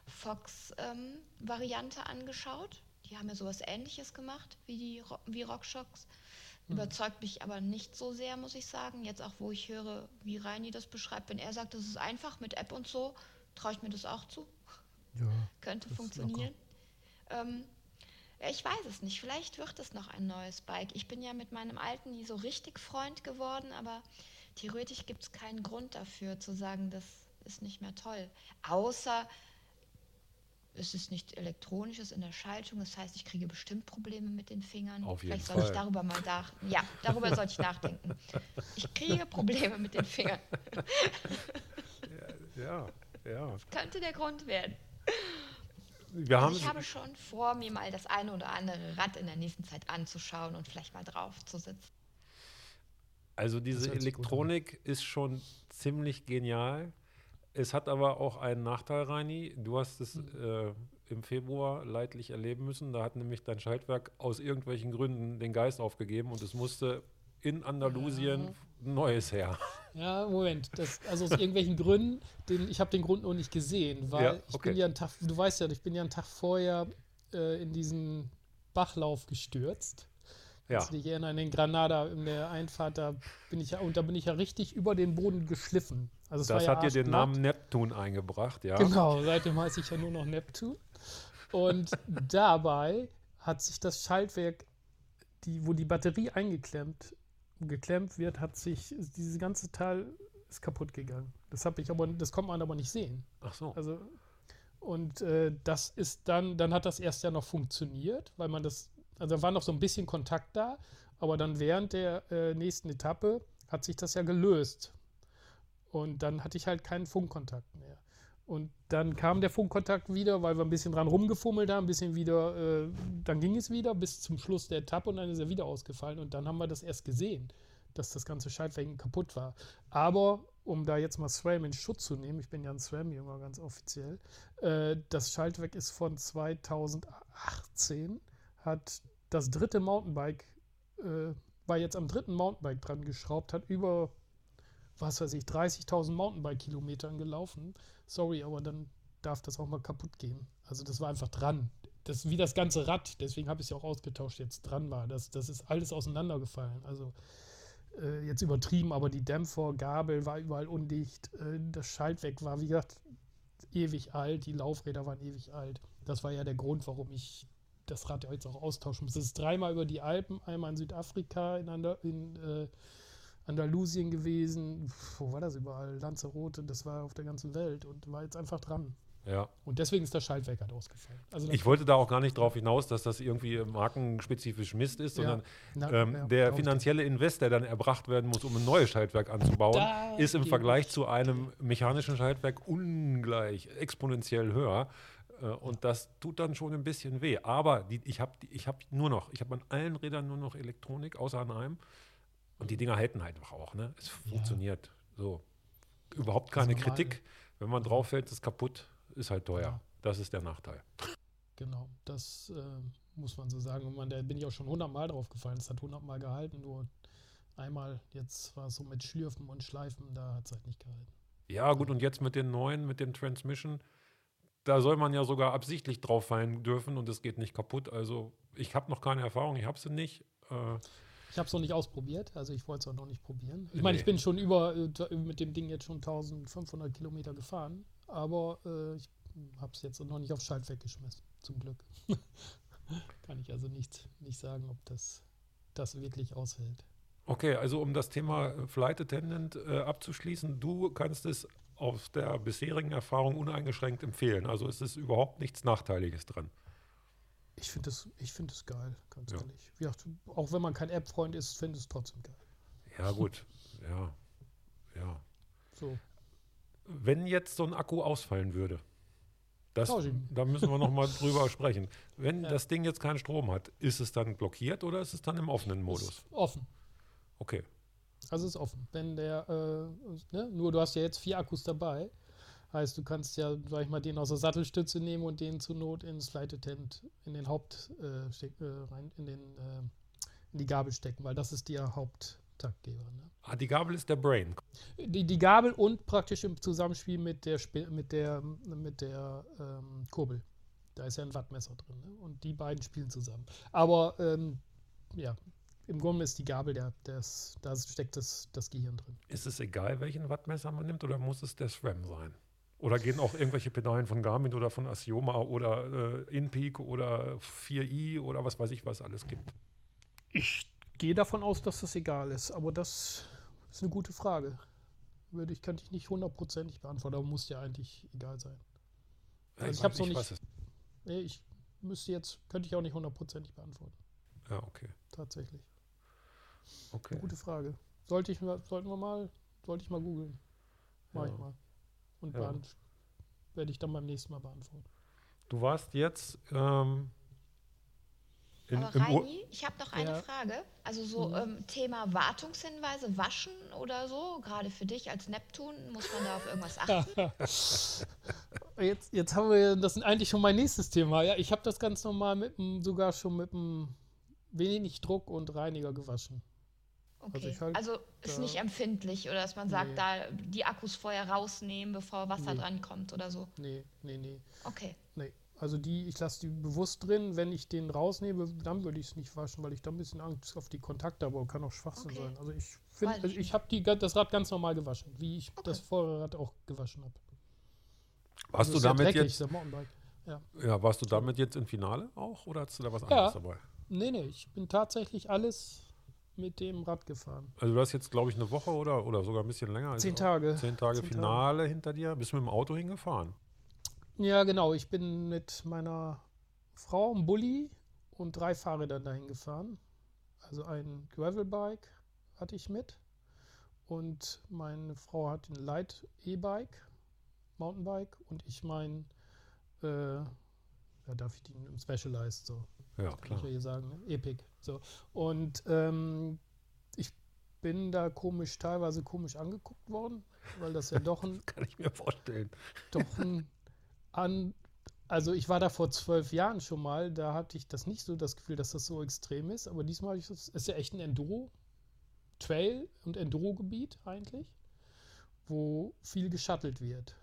Fox-Variante ähm, angeschaut. Die haben ja sowas Ähnliches gemacht wie die Ro- wie RockShox. Überzeugt mich aber nicht so sehr, muss ich sagen. Jetzt auch, wo ich höre, wie Reini das beschreibt. Wenn er sagt, das ist einfach mit App und so, traue ich mir das auch zu. ja, Könnte das ist funktionieren. Ähm, ja, ich weiß es nicht. Vielleicht wird es noch ein neues Bike. Ich bin ja mit meinem alten nie so richtig Freund geworden, aber theoretisch gibt es keinen Grund dafür, zu sagen, das ist nicht mehr toll. Außer es ist nicht elektronisches in der Schaltung. Das heißt, ich kriege bestimmt Probleme mit den Fingern. Auf jeden Vielleicht soll ich Fall. darüber mal nachdenken. Ja, darüber sollte ich nachdenken. Ich kriege Probleme mit den Fingern. Ja, ja. Das könnte der Grund werden. Wir haben Also ich habe schon vor, mir mal das eine oder andere Rad in der nächsten Zeit anzuschauen und vielleicht mal drauf zu sitzen. Also diese hört sich gut an. Elektronik ist schon ziemlich genial. Es hat aber auch einen Nachteil, Reini. Du hast es äh, im Februar leidlich erleben müssen. Da hat nämlich dein Schaltwerk aus irgendwelchen Gründen den Geist aufgegeben und es musste in Andalusien ein neues her. Ja, Moment. Das, also aus irgendwelchen Gründen, den, ich habe den Grund noch nicht gesehen, weil Ja, ich okay. bin ja einen Tag, du weißt ja, ich bin ja einen Tag vorher äh, in diesen Bachlauf gestürzt. Ja, Kannst du dich erinnern, in Granada in der Einfahrt, da bin ich ja, und da bin ich ja richtig über den Boden geschliffen. Also es war das ja hat dir den arschglatt. Namen Neptun eingebracht, ja. Genau, seitdem heiße ich ja nur noch Neptun. Und dabei hat sich das Schaltwerk, die, wo die Batterie eingeklemmt geklemmt wird, hat sich dieses ganze Teil ist kaputt gegangen. Das habe ich aber, das konnte man aber nicht sehen. Ach so. Also und äh, das ist dann, dann hat das erst ja noch funktioniert, weil man das, also da war noch so ein bisschen Kontakt da, aber dann während der äh, nächsten Etappe hat sich das ja gelöst. Und dann hatte ich halt keinen Funkkontakt mehr. Und dann kam der Funkkontakt wieder, weil wir ein bisschen dran rumgefummelt haben, ein bisschen wieder, äh, dann ging es wieder bis zum Schluss der Etappe und dann ist er wieder ausgefallen. Und dann haben wir das erst gesehen, dass das ganze Schaltwerk kaputt war. Aber, um da jetzt mal SRAM in Schutz zu nehmen, ich bin ja ein SRAM-Jünger ganz offiziell, äh, das Schaltwerk ist von zweitausendachtzehn, hat das dritte Mountainbike, äh, war jetzt am dritten Mountainbike dran geschraubt, hat über was weiß ich, dreißigtausend Mountainbike-Kilometern gelaufen. Sorry, aber dann darf das auch mal kaputt gehen. Also das war einfach dran. Das wie das ganze Rad, deswegen habe ich es ja auch ausgetauscht, jetzt dran war. Das, das ist alles auseinandergefallen. Also äh, jetzt übertrieben, aber die Dämpfer, Gabel war überall undicht. Äh, das Schaltwerk war, wie gesagt, ewig alt. Die Laufräder waren ewig alt. Das war ja der Grund, warum ich das Rad jetzt auch austauschen muss. Es ist dreimal über die Alpen, einmal in Südafrika, in, Ander, in äh, Andalusien gewesen, Pff, wo war das überall? Lanzarote, das war auf der ganzen Welt und war jetzt einfach dran. Ja. Und deswegen ist das Schaltwerk halt ausgefallen. Also Ich wollte da auch gar nicht drauf hinaus, dass das irgendwie markenspezifisch Mist ist, sondern Na, ähm, ja, der glaub ich finanzielle Invest, der dann erbracht werden muss, um ein neues Schaltwerk anzubauen, Da ist im gebe Vergleich ich zu einem mechanischen Schaltwerk ungleich, exponentiell höher. Äh, und das tut dann schon ein bisschen weh. Aber die, ich habe ich hab nur noch, ich habe an allen Rädern nur noch Elektronik, außer an einem. Und die Dinger halten halt einfach auch, ne? Es Ja. funktioniert. So. Überhaupt Also keine normal- Kritik. Wenn man drauf fällt, ist kaputt, ist halt teuer. Ja. Das ist der Nachteil. Genau, das äh, muss man so sagen. Und man, da bin ich auch schon hundertmal drauf gefallen. Es hat hundertmal gehalten, nur einmal, jetzt war es so mit Schlürfen und Schleifen, da hat es halt nicht gehalten. Ja, gut, und jetzt mit den neuen, mit dem Transmission, da soll man ja sogar absichtlich drauf fallen dürfen und es geht nicht kaputt. Also ich habe noch keine Erfahrung, ich habe sie nicht. Äh, Ich habe es noch nicht ausprobiert, also ich wollte es auch noch nicht probieren. Ich meine, Nee. ich bin schon über äh, mit dem Ding jetzt schon eintausendfünfhundert Kilometer gefahren, aber äh, ich habe es jetzt noch nicht auf Schaltwerk geschmissen, zum Glück. Kann ich also nicht, nicht sagen, ob das, das wirklich aushält. okay, also um das Thema äh, Flight Attendant äh, abzuschließen, du kannst es aus der bisherigen Erfahrung uneingeschränkt empfehlen. Also es ist überhaupt nichts Nachteiliges dran. Ich finde es ich find es geil, ganz Ja. ehrlich. Wie gesagt, auch wenn man kein App-Freund ist, finde ich es trotzdem geil. Ja, gut. Ja. Ja. So. Wenn jetzt so ein Akku ausfallen würde, das, Tausch ihn. da müssen wir nochmal drüber sprechen. Wenn Ja. das Ding jetzt keinen Strom hat, ist es dann blockiert oder ist es dann im offenen Modus? Ist offen. Okay. Also ist offen. Wenn der, äh, ne? Nur du hast ja jetzt vier Akkus dabei. Heißt, du kannst ja, sag ich mal, den aus der Sattelstütze nehmen und den zur Not ins Flight Attendant, in den Haupt, äh, steck, äh, rein, in den, äh, in die Gabel stecken, weil das ist der Haupttaktgeber. Ne? Ah, die Gabel ist der Brain. Die, die Gabel und praktisch im Zusammenspiel mit der, Sp- mit der, mit der ähm, Kurbel. Da ist ja ein Wattmesser drin. Ne? Und die beiden spielen zusammen. Aber ähm, ja, im Grunde ist die Gabel, der, das, da steckt das, das Gehirn drin. Ist es egal, welchen Wattmesser man nimmt oder muss es der SRAM sein? Oder gehen auch irgendwelche Pedalen von Garmin oder von Assioma oder äh, InPeak oder vier i oder was weiß ich, was alles gibt? Ich gehe davon aus, dass das egal ist, aber das ist eine gute Frage. Würde ich, könnte ich nicht hundertprozentig beantworten, aber muss ja eigentlich egal sein. Also ich weiß hab's noch nicht- was es- Nee, ich müsste jetzt, könnte ich auch nicht hundertprozentig beantworten. Ja, okay. Tatsächlich. okay. Eine gute Frage. Sollte ich, mal- sollten wir mal, sollte ich mal googeln. Mach Ja. ich mal. Und Ja. beant- werde ich dann beim nächsten Mal beantworten. Du warst jetzt ähm, in, Aber im Ur Reini, ich habe noch eine Ja. Frage. Also so Mhm. ähm, Thema Wartungshinweise, Waschen oder so, gerade für dich als Neptun, muss man da auf irgendwas achten? Jetzt, jetzt haben wir, das ist eigentlich schon mein nächstes Thema. Ja, ich habe das ganz normal mit dem, sogar schon mit einem wenig Druck und Reiniger gewaschen. Okay. ich halt Also ist da- nicht empfindlich oder dass man sagt, Nee. da die Akkus vorher rausnehmen, bevor Wasser Nee. dran kommt oder so. Nee, nee, nee. Okay. Nee. Also die, ich lasse die bewusst drin. Wenn ich den rausnehme, dann würde ich es nicht waschen, weil ich da ein bisschen Angst auf die Kontakte habe. Aber kann auch Schwachsinn Okay. sein. Also ich Weiß finde, ich also ich nicht. habe die ga- das Rad ganz normal gewaschen, wie ich Okay. das Vorderrad auch gewaschen habe. warst du ist ja damit dreckig, jetzt der Mountainbike. ja, warst du damit jetzt im Finale auch oder hast du da was Ja. anderes dabei? Nee, nee, ich bin tatsächlich alles mit dem Rad gefahren. Also du hast jetzt, glaube ich, eine Woche oder, oder sogar ein bisschen länger. Also Zehn Tage. Zehn Tage Zehn Finale hinter dir. Bist du mit dem Auto hingefahren? Ja, genau. Ich bin mit meiner Frau, einem Bulli und drei Fahrrädern dahin gefahren. Also ein Gravelbike hatte ich mit und meine Frau hat ein Light E-Bike, Mountainbike und ich mein, äh, ja, darf ich den Specialized so. Ja, Kann klar. ich ja hier sagen, ne? Epic. So. Und ähm, ich bin da komisch, teilweise komisch angeguckt worden, weil das ja doch ein, Kann ich mir vorstellen. doch ein an. Also ich war da vor zwölf Jahren schon mal, da hatte ich das nicht so das Gefühl, dass das so extrem ist, aber diesmal habe ich das, ist ja echt ein Enduro-Trail und Enduro-Gebiet eigentlich, wo viel geshuttelt wird.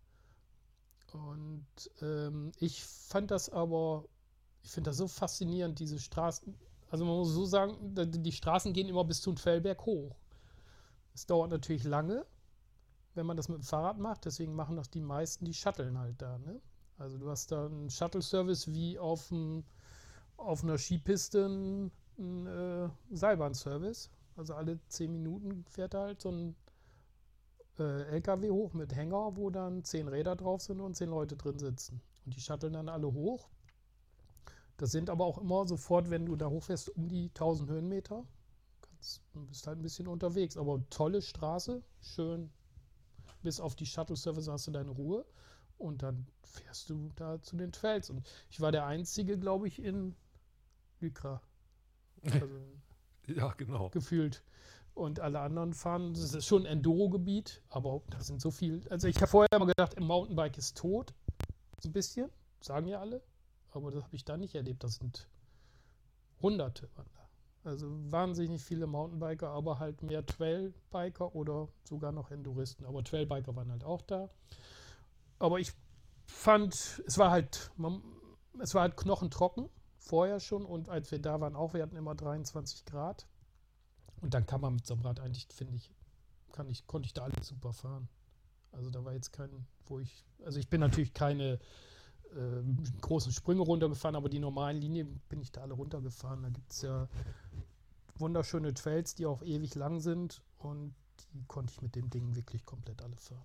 Und ähm, ich fand das aber, ich finde das so faszinierend, diese Straßen. Also man muss so sagen, da- die Straßen gehen immer bis zum Fellberg hoch. Es dauert natürlich lange, wenn man das mit dem Fahrrad macht, deswegen machen das die meisten, die shutteln halt da. Ne? Also du hast da einen Shuttle-Service wie auf, einem, auf einer Skipiste einen, einen äh, Seilbahn-Service. Also alle zehn Minuten fährt da halt so ein äh, L K W hoch mit Hänger, wo dann zehn Räder drauf sind und zehn Leute drin sitzen. Und die shutteln dann alle hoch. Das sind aber auch immer sofort, wenn du da hochfährst, um die tausend Höhenmeter. Kannst, du bist halt ein bisschen unterwegs. Aber tolle Straße, schön. Bis auf die Shuttle-Service hast du deine Ruhe. Und dann fährst du da zu den Trails. Und ich war der Einzige, glaube ich, in Lycra. Also Ja, genau. gefühlt. Und alle anderen fahren, das ist schon ein Enduro-Gebiet, aber da sind so viel. Also ich habe vorher immer gedacht, im Mountainbike ist tot. So ein bisschen, sagen ja alle. Aber das habe ich da nicht erlebt. Das sind Hunderte waren da. Also wahnsinnig viele Mountainbiker, aber halt mehr Trailbiker oder sogar noch Enduristen. Aber Trailbiker waren halt auch da. Aber ich fand, es war halt, man, es war halt knochentrocken vorher schon. Und als wir da waren auch, wir hatten immer dreiundzwanzig Grad. Und dann kann man mit so einem Rad eigentlich, finde ich, kann ich, konnte ich da alles super fahren. Also da war jetzt kein, wo ich, also ich bin natürlich keine äh, großen Sprünge runtergefahren, aber die normalen Linien bin ich da alle runtergefahren. Da gibt es ja wunderschöne Trails, die auch ewig lang sind und die konnte ich mit dem Ding wirklich komplett alle fahren.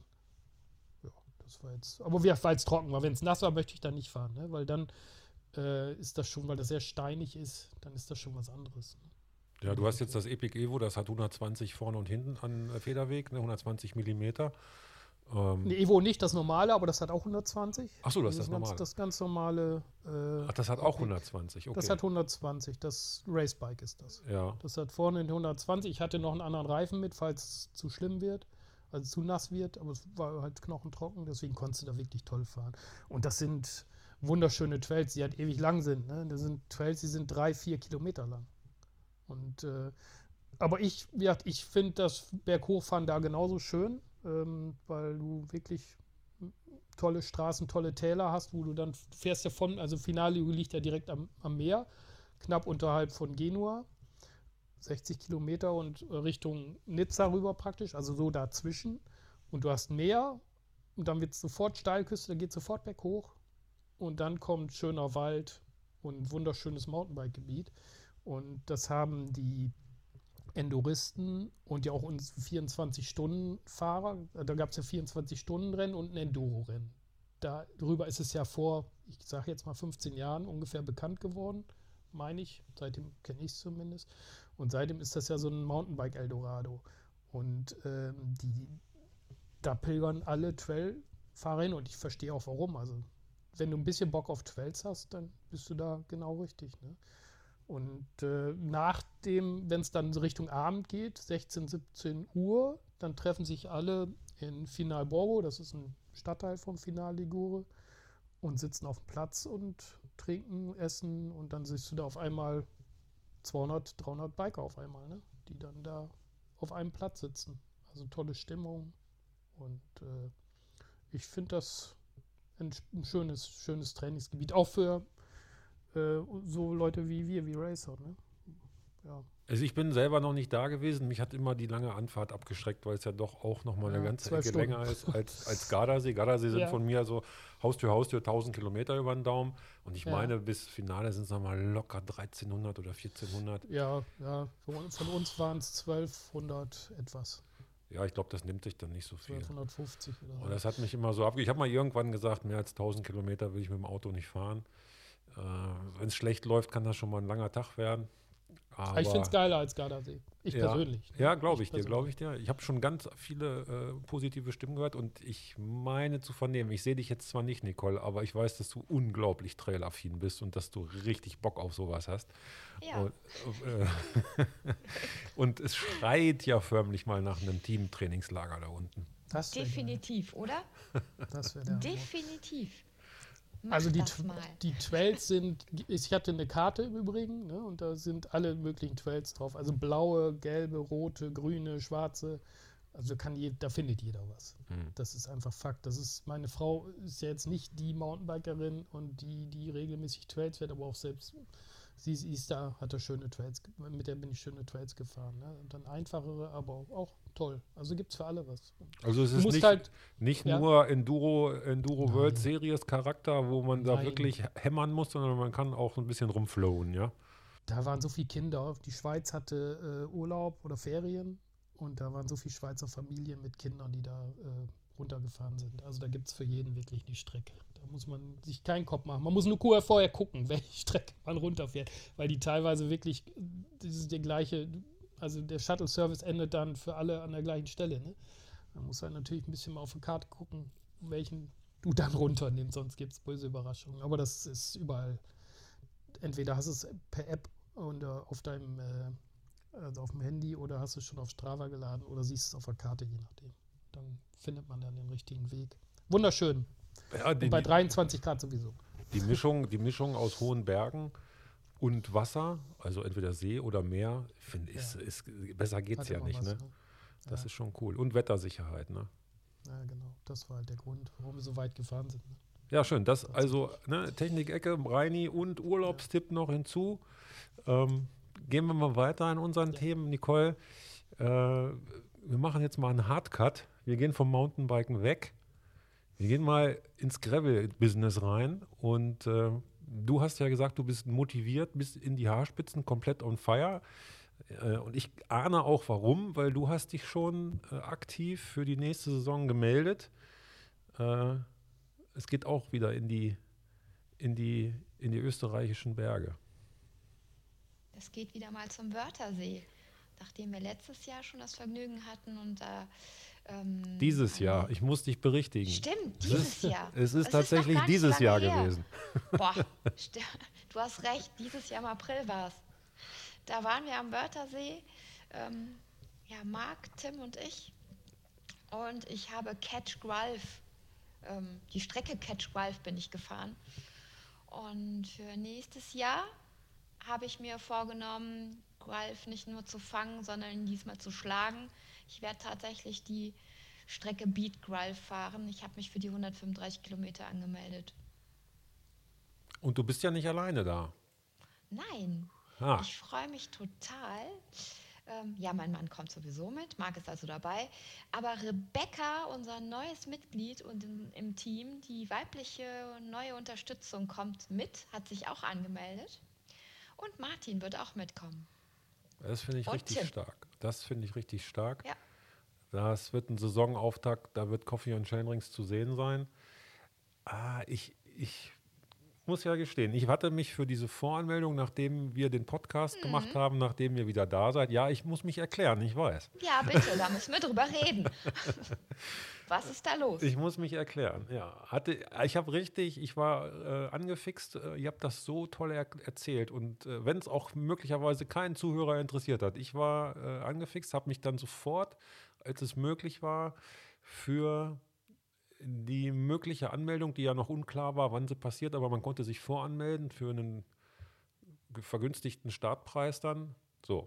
Ja, das war jetzt, aber wie weil es trocken war. Wenn es nass war, möchte ich da nicht fahren, ne? Weil dann äh, ist das schon, weil das sehr steinig ist, dann ist das schon was anderes. Ne? Ja, du hast jetzt das Epic Evo, das hat hundertzwanzig vorne und hinten an Federweg, ne, hundertzwanzig Millimeter. Ähm, Ne, Evo nicht, das normale, aber das hat auch hundertzwanzig. Achso, das ist das ganz, normale. Das ganz normale. Äh, Ach, das hat auch hundertzwanzig, okay. Das hat hundertzwanzig, das Racebike ist das. Ja. Das hat vorne hundertzwanzig. Ich hatte noch einen anderen Reifen mit, falls es zu schlimm wird, also zu nass wird, aber es war halt knochentrocken, deswegen konntest du da wirklich toll fahren. Und das sind wunderschöne Trails, die halt ewig lang sind. Ne? Das sind Trails, die sind drei, vier Kilometer lang. Und äh, aber ich, ja, ich finde das Berghochfahren da genauso schön, ähm, weil du wirklich tolle Straßen, tolle Täler hast, wo du dann fährst ja von, also Finale liegt ja direkt am, am Meer, knapp unterhalb von Genua, sechzig Kilometer und Richtung Nizza rüber praktisch, also so dazwischen. Und du hast Meer und dann wird es sofort Steilküste, da geht es sofort berghoch und dann kommt schöner Wald und ein wunderschönes Mountainbike-Gebiet. Und das haben die Enduristen und ja auch uns vierundzwanzig-Stunden-Fahrer, da gab es ja vierundzwanzig-Stunden-Rennen und ein Enduro-Rennen. Darüber ist es ja vor, ich sage jetzt mal fünfzehn Jahren ungefähr bekannt geworden, meine ich. Seitdem kenne ich es zumindest. Und seitdem ist das ja so ein Mountainbike-Eldorado. Und ähm, die, da pilgern alle Trail-Fahrer hin und ich verstehe auch warum. Also wenn du ein bisschen Bock auf Trails hast, dann bist du da genau richtig, ne? Und äh, nachdem, wenn es dann Richtung Abend geht, sechzehn, siebzehn Uhr, dann treffen sich alle in Finalborgo, das ist ein Stadtteil vom Finale Ligure, und sitzen auf dem Platz und trinken, essen und dann siehst du da auf einmal zweihundert, dreihundert Biker auf einmal, ne? Die dann da auf einem Platz sitzen. Also tolle Stimmung und äh, ich finde das ein, ein schönes, schönes Trainingsgebiet, auch für so Leute wie wir, wie Racer, ne? Ja. Also ich bin selber noch nicht da gewesen. Mich hat immer die lange Anfahrt abgeschreckt, weil es ja doch auch nochmal Ja, eine ganze zwölf Ecke Stunden. länger ist als, als Gardasee. Gardasee sind Ja. von mir so Haustür, Haustür tausend Kilometer über den Daumen. Und ich Ja. meine, bis Finale sind es nochmal locker dreizehnhundert oder vierzehnhundert. Ja, ja, von, von uns waren es zwölfhundert etwas, Ja, ich glaube, das nimmt sich dann nicht so viel. zwölfhundertfünfzig oder so. Und das hat mich immer so abge... Ich habe mal irgendwann gesagt, mehr als tausend Kilometer will ich mit dem Auto nicht fahren. Äh, Wenn es schlecht läuft, kann das schon mal ein langer Tag werden. Aber ich finde es geiler als Gardasee. Ich Ja. persönlich. ne? Ja, glaube ich dir, persönlich. glaube ich dir. Ich habe schon ganz viele äh, positive Stimmen gehört und ich meine zu vernehmen, ich sehe dich jetzt zwar nicht, Nicole, aber ich weiß, dass du unglaublich trailaffin bist und dass du richtig Bock auf sowas hast. Ja. Und, äh, und es schreit ja förmlich mal nach einem Teamtrainingslager da unten. Das wär Definitiv, oder? geil. Das wäre der Hammer. Definitiv. Mach Also die, das Tw- mal. die Trails sind, ich hatte eine Karte im Übrigen, ne, und da sind alle möglichen Trails drauf. Also blaue, gelbe, rote, grüne, schwarze. Also kann je, da findet jeder was. Hm. Das ist einfach Fakt. Das ist, meine Frau ist ja jetzt nicht die Mountainbikerin und die, die regelmäßig Trails fährt, aber auch selbst, sie, sie ist da, hat da schöne Trails, ge- mit der bin ich schöne Trails gefahren. Ne? Und dann einfachere, aber auch toll. Also gibt es für alle was. Also es Du ist musst nicht, halt, nicht ja. nur Enduro, Enduro Nein. World Series Charakter, wo man da Nein. wirklich hämmern muss, sondern man kann auch ein bisschen rumflowen, ja? da waren so viele Kinder. Die Schweiz hatte äh, Urlaub oder Ferien und da waren so viele Schweizer Familien mit Kindern, die da äh, runtergefahren sind. Also da gibt es für jeden wirklich die Strecke. Da muss man sich keinen Kopf machen. Man muss nur kurz vorher gucken, welche Strecke man runterfährt, weil die teilweise wirklich, das ist die gleiche, also der Shuttle-Service endet dann für alle an der gleichen Stelle. Ne? Man muss halt natürlich ein bisschen mal auf die Karte gucken, welchen du dann runternimmst, sonst gibt es böse Überraschungen. Aber das ist überall. Entweder hast du es per App und äh, auf deinem äh, also auf dem Handy, oder hast du es schon auf Strava geladen oder siehst es auf der Karte, je nachdem. Dann findet man dann den richtigen Weg. Wunderschön. Ja, die, Und bei die, dreiundzwanzig Grad sowieso. die, Mischung, die Mischung aus hohen Bergen und Wasser, also entweder See oder Meer, finde ich, Ja. ist, ist, besser geht es Hat ja immer nicht. was, Ne? ne? Das Ja. ist schon cool. Und Wettersicherheit. Ne? Ja, genau. Das war halt der Grund, warum wir so weit gefahren sind. Ne? Ja, schön. Das also ne, Technik-Ecke, Reini und Urlaubstipp noch hinzu. Ähm, gehen wir mal weiter in unseren Ja. Themen, Nicole. Äh, wir machen jetzt mal einen Hardcut. Wir gehen vom Mountainbiken weg. Wir gehen mal ins Gravel-Business rein. Und äh, du hast ja gesagt, du bist motiviert, bist in die Haarspitzen, komplett on fire. Äh, und ich ahne auch warum, weil du hast dich schon äh, aktiv für die nächste Saison gemeldet. Äh, es geht auch wieder in die, in die, in die österreichischen Berge. Es geht wieder mal zum Wörthersee, nachdem wir letztes Jahr schon das Vergnügen hatten und da. Ähm, Dieses eine- Jahr, ich muss dich berichtigen. Stimmt, Es dieses ist, Jahr. Es ist Es ist tatsächlich noch gar nicht dieses lange Jahr her. gewesen. Boah, st- du hast recht, dieses Jahr im April war es. Da waren wir am Wörthersee, ähm, ja, Marc, Tim und ich. Und ich habe Catch Guelph, ähm, die Strecke Catch Guelph bin ich gefahren. Und für nächstes Jahr habe ich mir vorgenommen, Guelph nicht nur zu fangen, sondern ihn diesmal zu schlagen. Ich werde tatsächlich die Strecke Beat Guelph fahren. Ich habe mich für die hundertfünfunddreißig Kilometer angemeldet. Und du bist ja nicht alleine da. Nein, Ah, ich freue mich total. Ähm, ja, mein Mann kommt sowieso mit, Marc ist also dabei. Aber Rebecca, unser neues Mitglied und in, im Team, die weibliche neue Unterstützung, kommt mit, hat sich auch angemeldet. Und Martin wird auch mitkommen. das finde ich Und richtig Tim. stark. Das finde ich richtig stark. Ja. Das wird ein Saisonauftakt, da wird Coffee und Chainrings zu sehen sein. Ah, ich, ich muss ja gestehen, ich hatte mich für diese Voranmeldung, nachdem wir den Podcast gemacht haben, nachdem ihr wieder da seid, ja, ich muss mich erklären, ich weiß. Ja, bitte, da müssen wir drüber reden. Was ist da los? Ich muss mich erklären, ja. Hatte, ich habe richtig, ich war äh, angefixt, äh, ihr habt das so toll er erzählt und äh, wenn es auch möglicherweise keinen Zuhörer interessiert hat, ich war äh, angefixt, habe mich dann sofort, als es möglich war, für die mögliche Anmeldung, die ja noch unklar war, wann sie passiert, aber man konnte sich voranmelden für einen vergünstigten Startpreis dann, so.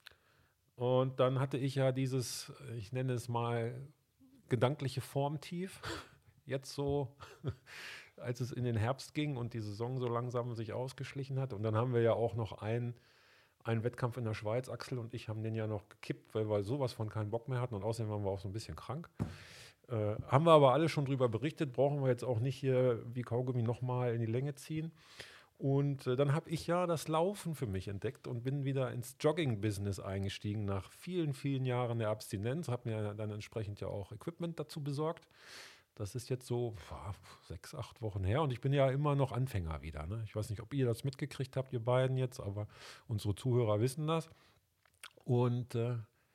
Und dann hatte ich ja dieses, ich nenne es mal, gedankliche Formtief. Jetzt so, als es in den Herbst ging und die Saison so langsam sich ausgeschlichen hat. Und dann haben wir ja auch noch einen, einen Wettkampf in der Schweiz. Axel und ich haben den ja noch gekippt, weil wir sowas von keinen Bock mehr hatten. Und außerdem waren wir auch so ein bisschen krank. Äh, haben wir aber alle schon drüber berichtet. Brauchen wir jetzt auch nicht hier wie Kaugummi nochmal in die Länge ziehen. Und äh, dann habe ich ja das Laufen für mich entdeckt und bin wieder ins Jogging-Business eingestiegen nach vielen, vielen Jahren der Abstinenz. Habe mir dann entsprechend ja auch Equipment dazu besorgt. Das ist jetzt so boah, sechs, acht Wochen her und ich bin ja immer noch Anfänger wieder. Ne? Ich weiß nicht, ob ihr das mitgekriegt habt, ihr beiden jetzt, aber unsere Zuhörer wissen das. Und äh,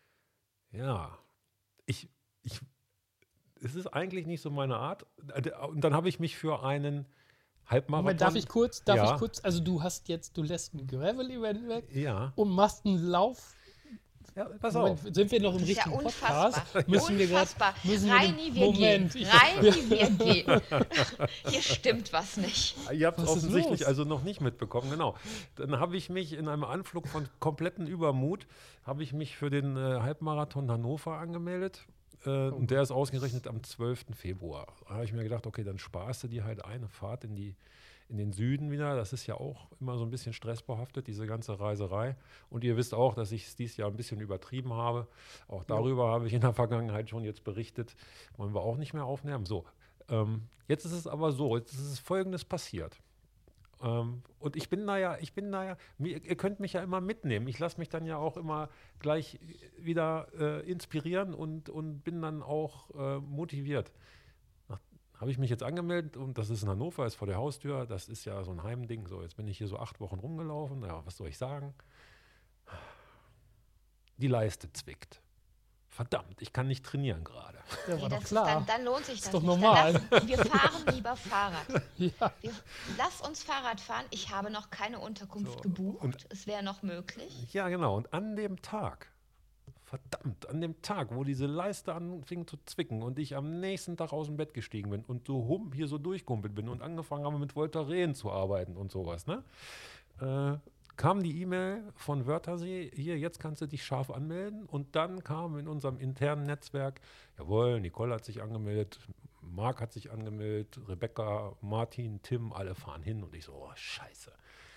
ja, ich, ich, es ist eigentlich nicht so meine Art. Und dann habe ich mich für einen Halbmarathon. Moment, darf ich kurz, darf Ja. ich kurz, also du hast jetzt, du lässt ein Gravel-Event weg Ja. und machst einen Lauf. Ja, pass Moment, auf. sind wir noch im Das ist ja richtigen unfassbar. Podcast? Müssen wir grad, Unfassbar. müssen wir Reini, den- wir Moment, gehen. ich- Reini, wir gehen. Hier stimmt was nicht. Ihr habt es Was ist offensichtlich los? also noch nicht mitbekommen, genau. Dann habe ich mich in einem Anflug von kompletten Übermut, habe ich mich für den äh, Halbmarathon Hannover angemeldet. Äh, und der ist ausgerechnet am zwölften Februar. Da habe ich mir gedacht, okay, dann sparst du dir halt eine Fahrt in die in den Süden wieder. Das ist ja auch immer so ein bisschen stressbehaftet, diese ganze Reiserei. Und ihr wisst auch, dass ich es dieses Jahr ein bisschen übertrieben habe. Auch darüber habe ich in der Vergangenheit schon jetzt berichtet. Wollen wir auch nicht mehr aufnehmen. So, ähm, jetzt ist es aber so, jetzt ist es Folgendes passiert. Ähm, und ich bin da ja, ich bin da ja, mir, ihr könnt mich ja immer mitnehmen. Ich lasse mich dann ja auch immer gleich wieder äh, inspirieren und, und bin dann auch äh, motiviert. Habe ich mich jetzt angemeldet und das ist in Hannover, ist vor der Haustür, das ist ja so ein Heimding. So, jetzt bin ich hier so acht Wochen rumgelaufen, ja, was soll ich sagen? Die Leiste zwickt. verdammt, ich kann nicht trainieren gerade. Ja, Nee, war das doch ist klar. dann, dann lohnt sich das Ist doch nicht. normal. Dann lass, wir fahren lieber Fahrrad. Ja. Wir, lass uns Fahrrad fahren. Ich habe noch keine Unterkunft So, gebucht. und- Es wäre noch möglich. Ja, genau. Und an dem Tag, verdammt, an dem Tag, wo diese Leiste anfing zu zwicken und ich am nächsten Tag aus dem Bett gestiegen bin und so hum, hier so durchgumpelt bin und angefangen habe, mit Voltaren zu arbeiten und sowas, ne? Äh, kam die E-Mail von Wörthersee, hier, jetzt kannst du dich scharf anmelden. Und dann kam in unserem internen Netzwerk, jawohl, Nicole hat sich angemeldet, Marc hat sich angemeldet, Rebecca, Martin, Tim, alle fahren hin. Und ich so, oh, scheiße.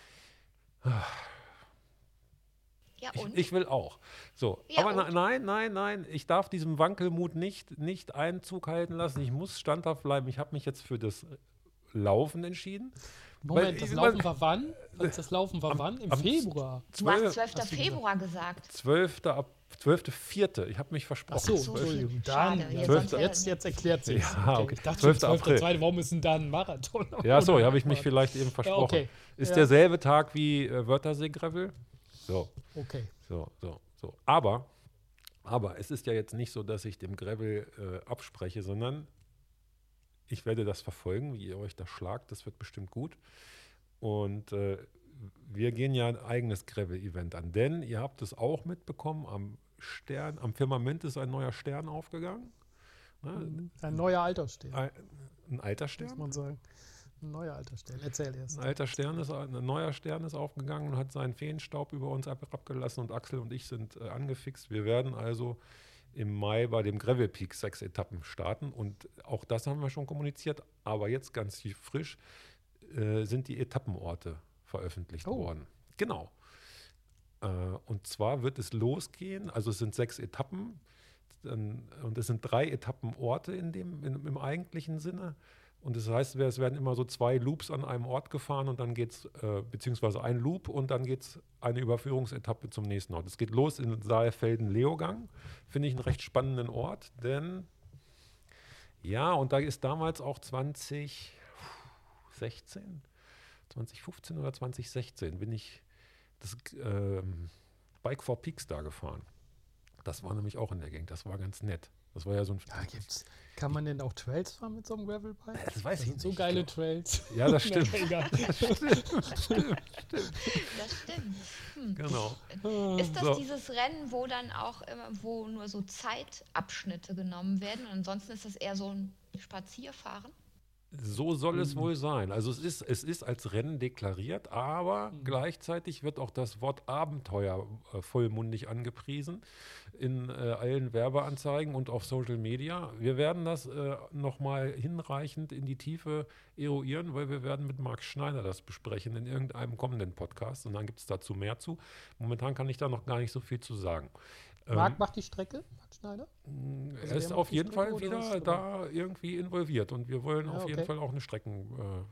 Ja, Ich, und? ich will auch. So, Ja, aber na, und? nein, nein, nein, ich darf diesem Wankelmut nicht, nicht Einzug halten lassen. Ich muss standhaft bleiben. Ich habe mich jetzt für das Laufen entschieden. Moment, Weil das ich- Laufen war wann? Das Laufen war Am- wann? Im am- Februar. Du hast zwölf- zwölfter hast du Februar gesagt. zwölfter ab zwölfter Vierte Ich habe mich Ach versprochen. so, Ach so, Entschuldigung. schade. Dann, Ja, ja, sonst jetzt, jetzt, jetzt erklärt sich. Ja, okay. Ich dachte schon zwölfter zwölfter April. zweiter Warum ist denn da ein Marathon? Ja, so, Oder habe ich mich Marathon? vielleicht eben versprochen. okay. Ist Ja. derselbe Tag wie äh, Wörthersee-Gravel. So, Okay. so, so, so. Aber, aber es ist ja jetzt nicht so, dass ich dem Gravel äh, abspreche, sondern ich werde das verfolgen, wie ihr euch da schlagt. Das wird bestimmt gut. Und äh, wir gehen ja ein eigenes Gravel-Event an, denn ihr habt es auch mitbekommen, am Stern, am Firmament ist ein neuer Stern aufgegangen. Ne? Ein neuer Altersstern, Ein, ein alter muss Stern? man sagen. Ein neuer Altersstern. Erzähl erst. Ein alter Stern ist, ein neuer Stern ist aufgegangen und hat seinen Feenstaub über uns ab, abgelassen und Axel und ich sind äh, angefixt. Wir werden also im Mai bei dem Gravel Peak sechs Etappen starten und auch das haben wir schon kommuniziert, aber jetzt ganz frisch äh, sind die Etappenorte veröffentlicht Oh. worden. Genau. Äh, und zwar wird es losgehen, also es sind sechs Etappen dann, und es sind drei Etappenorte in dem, in, im eigentlichen Sinne. Und das heißt, es werden immer so zwei Loops an einem Ort gefahren und dann geht es, äh, beziehungsweise ein Loop und dann geht es eine Überführungsetappe zum nächsten Ort. Es geht los in Saalfelden-Leogang. Finde ich einen recht spannenden Ort, denn ja, und da ist damals auch zwanzig sechzehn, zwanzig fünfzehn oder zwanzig sechzehn bin ich das ähm, Bike for Peaks da gefahren. Das war nämlich auch in der Gegend, das war ganz nett. Das war ja so ein. Ja, gibt's. Kann man denn auch Trails fahren mit so einem Gravelbike? Das weiß ich sind so nicht. geile Trails. Ja, das stimmt. Na, egal. Das stimmt. Hm. Genau. Ist das So. dieses Rennen, wo dann auch immer, wo nur so Zeitabschnitte genommen werden und ansonsten ist das eher so ein Spazierfahren? So soll es wohl sein. Also es ist, es ist als Rennen deklariert, aber gleichzeitig wird auch das Wort Abenteuer äh, vollmundig angepriesen in äh, allen Werbeanzeigen und auf Social Media. Wir werden das äh, nochmal hinreichend in die Tiefe eruieren, weil wir werden mit Marc Schneider das besprechen in irgendeinem kommenden Podcast und dann gibt es dazu mehr zu. Momentan kann ich da noch gar nicht so viel zu sagen. Marc macht die Strecke, Marc Schneider? Er der ist macht auf die jeden Strecke Fall oder wieder was, oder? da irgendwie involviert und wir wollen Ja, auf jeden okay. Fall auch eine Streckenvorstellung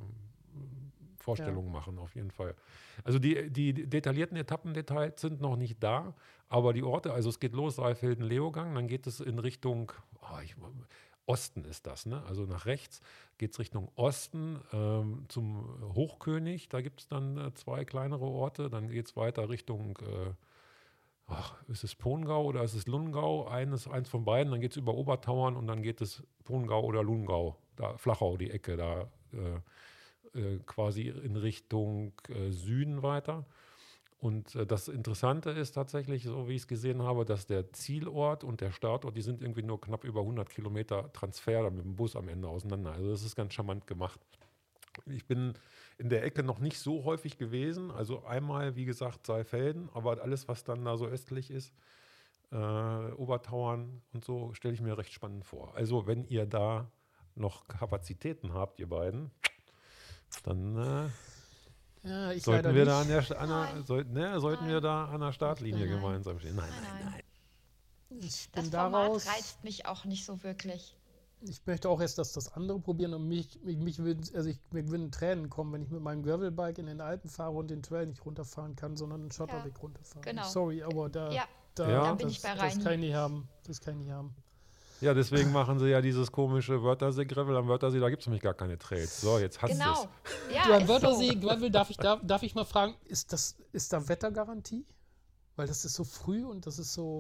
äh, Vorstellung machen, auf jeden Fall. Also die, die detaillierten Etappendetails sind noch nicht da, aber die Orte, also es geht los, Saalfelden-Leogang, dann geht es in Richtung, oh, ich, Osten ist das, ne? Also nach rechts geht es Richtung Osten ähm, zum Hochkönig, da gibt es dann äh, zwei kleinere Orte, dann geht es weiter Richtung äh, Ach, ist es Pongau oder ist es Lungau? Eines, eins von beiden, dann geht es über Obertauern und dann geht es Pongau oder Lungau, da Flachau, die Ecke, da äh, äh, quasi in Richtung äh, Süden weiter. Und äh, das Interessante ist tatsächlich, so wie ich es gesehen habe, dass der Zielort und der Startort, die sind irgendwie nur knapp über hundert Kilometer Transfer mit dem Bus am Ende auseinander. Also das ist ganz charmant gemacht. Ich bin in der Ecke noch nicht so häufig gewesen. Also einmal, wie gesagt, Saalfelden, aber alles, was dann da so östlich ist, äh, Obertauern und so, stelle ich mir recht spannend vor. Also wenn ihr da noch Kapazitäten habt, ihr beiden, dann äh, Ja, ich sollten leider wir nicht. da an der, an der, Nein. sollten, ne, sollten wir Nein. da an der Startlinie Nein. gemeinsam stehen. Nein, Nein, nein, nein. nein. Ich Das bin Format daraus. reizt mich auch nicht so wirklich. Ich möchte auch erst das, das andere probieren und mich, mich, mich würden, also ich, mir würden Tränen kommen, wenn ich mit meinem Gravelbike in den Alpen fahre und den Trail nicht runterfahren kann, sondern einen Schotterweg runterfahren. genau. Sorry, aber da, Ja, da, Ja. da bin das, ich bei das Reini. kann ich nicht haben. Das kann ich nicht haben. Ja, deswegen machen sie ja dieses komische Wörthersee-Gravel. Am Wörthersee, da gibt es nämlich gar keine Trails. So, jetzt hast du Genau. es. Ja, du, am ist Wörthersee so. Gravel, darf ich, darf, darf ich mal fragen, ist, das, ist da Wettergarantie? Weil das ist so früh und das ist so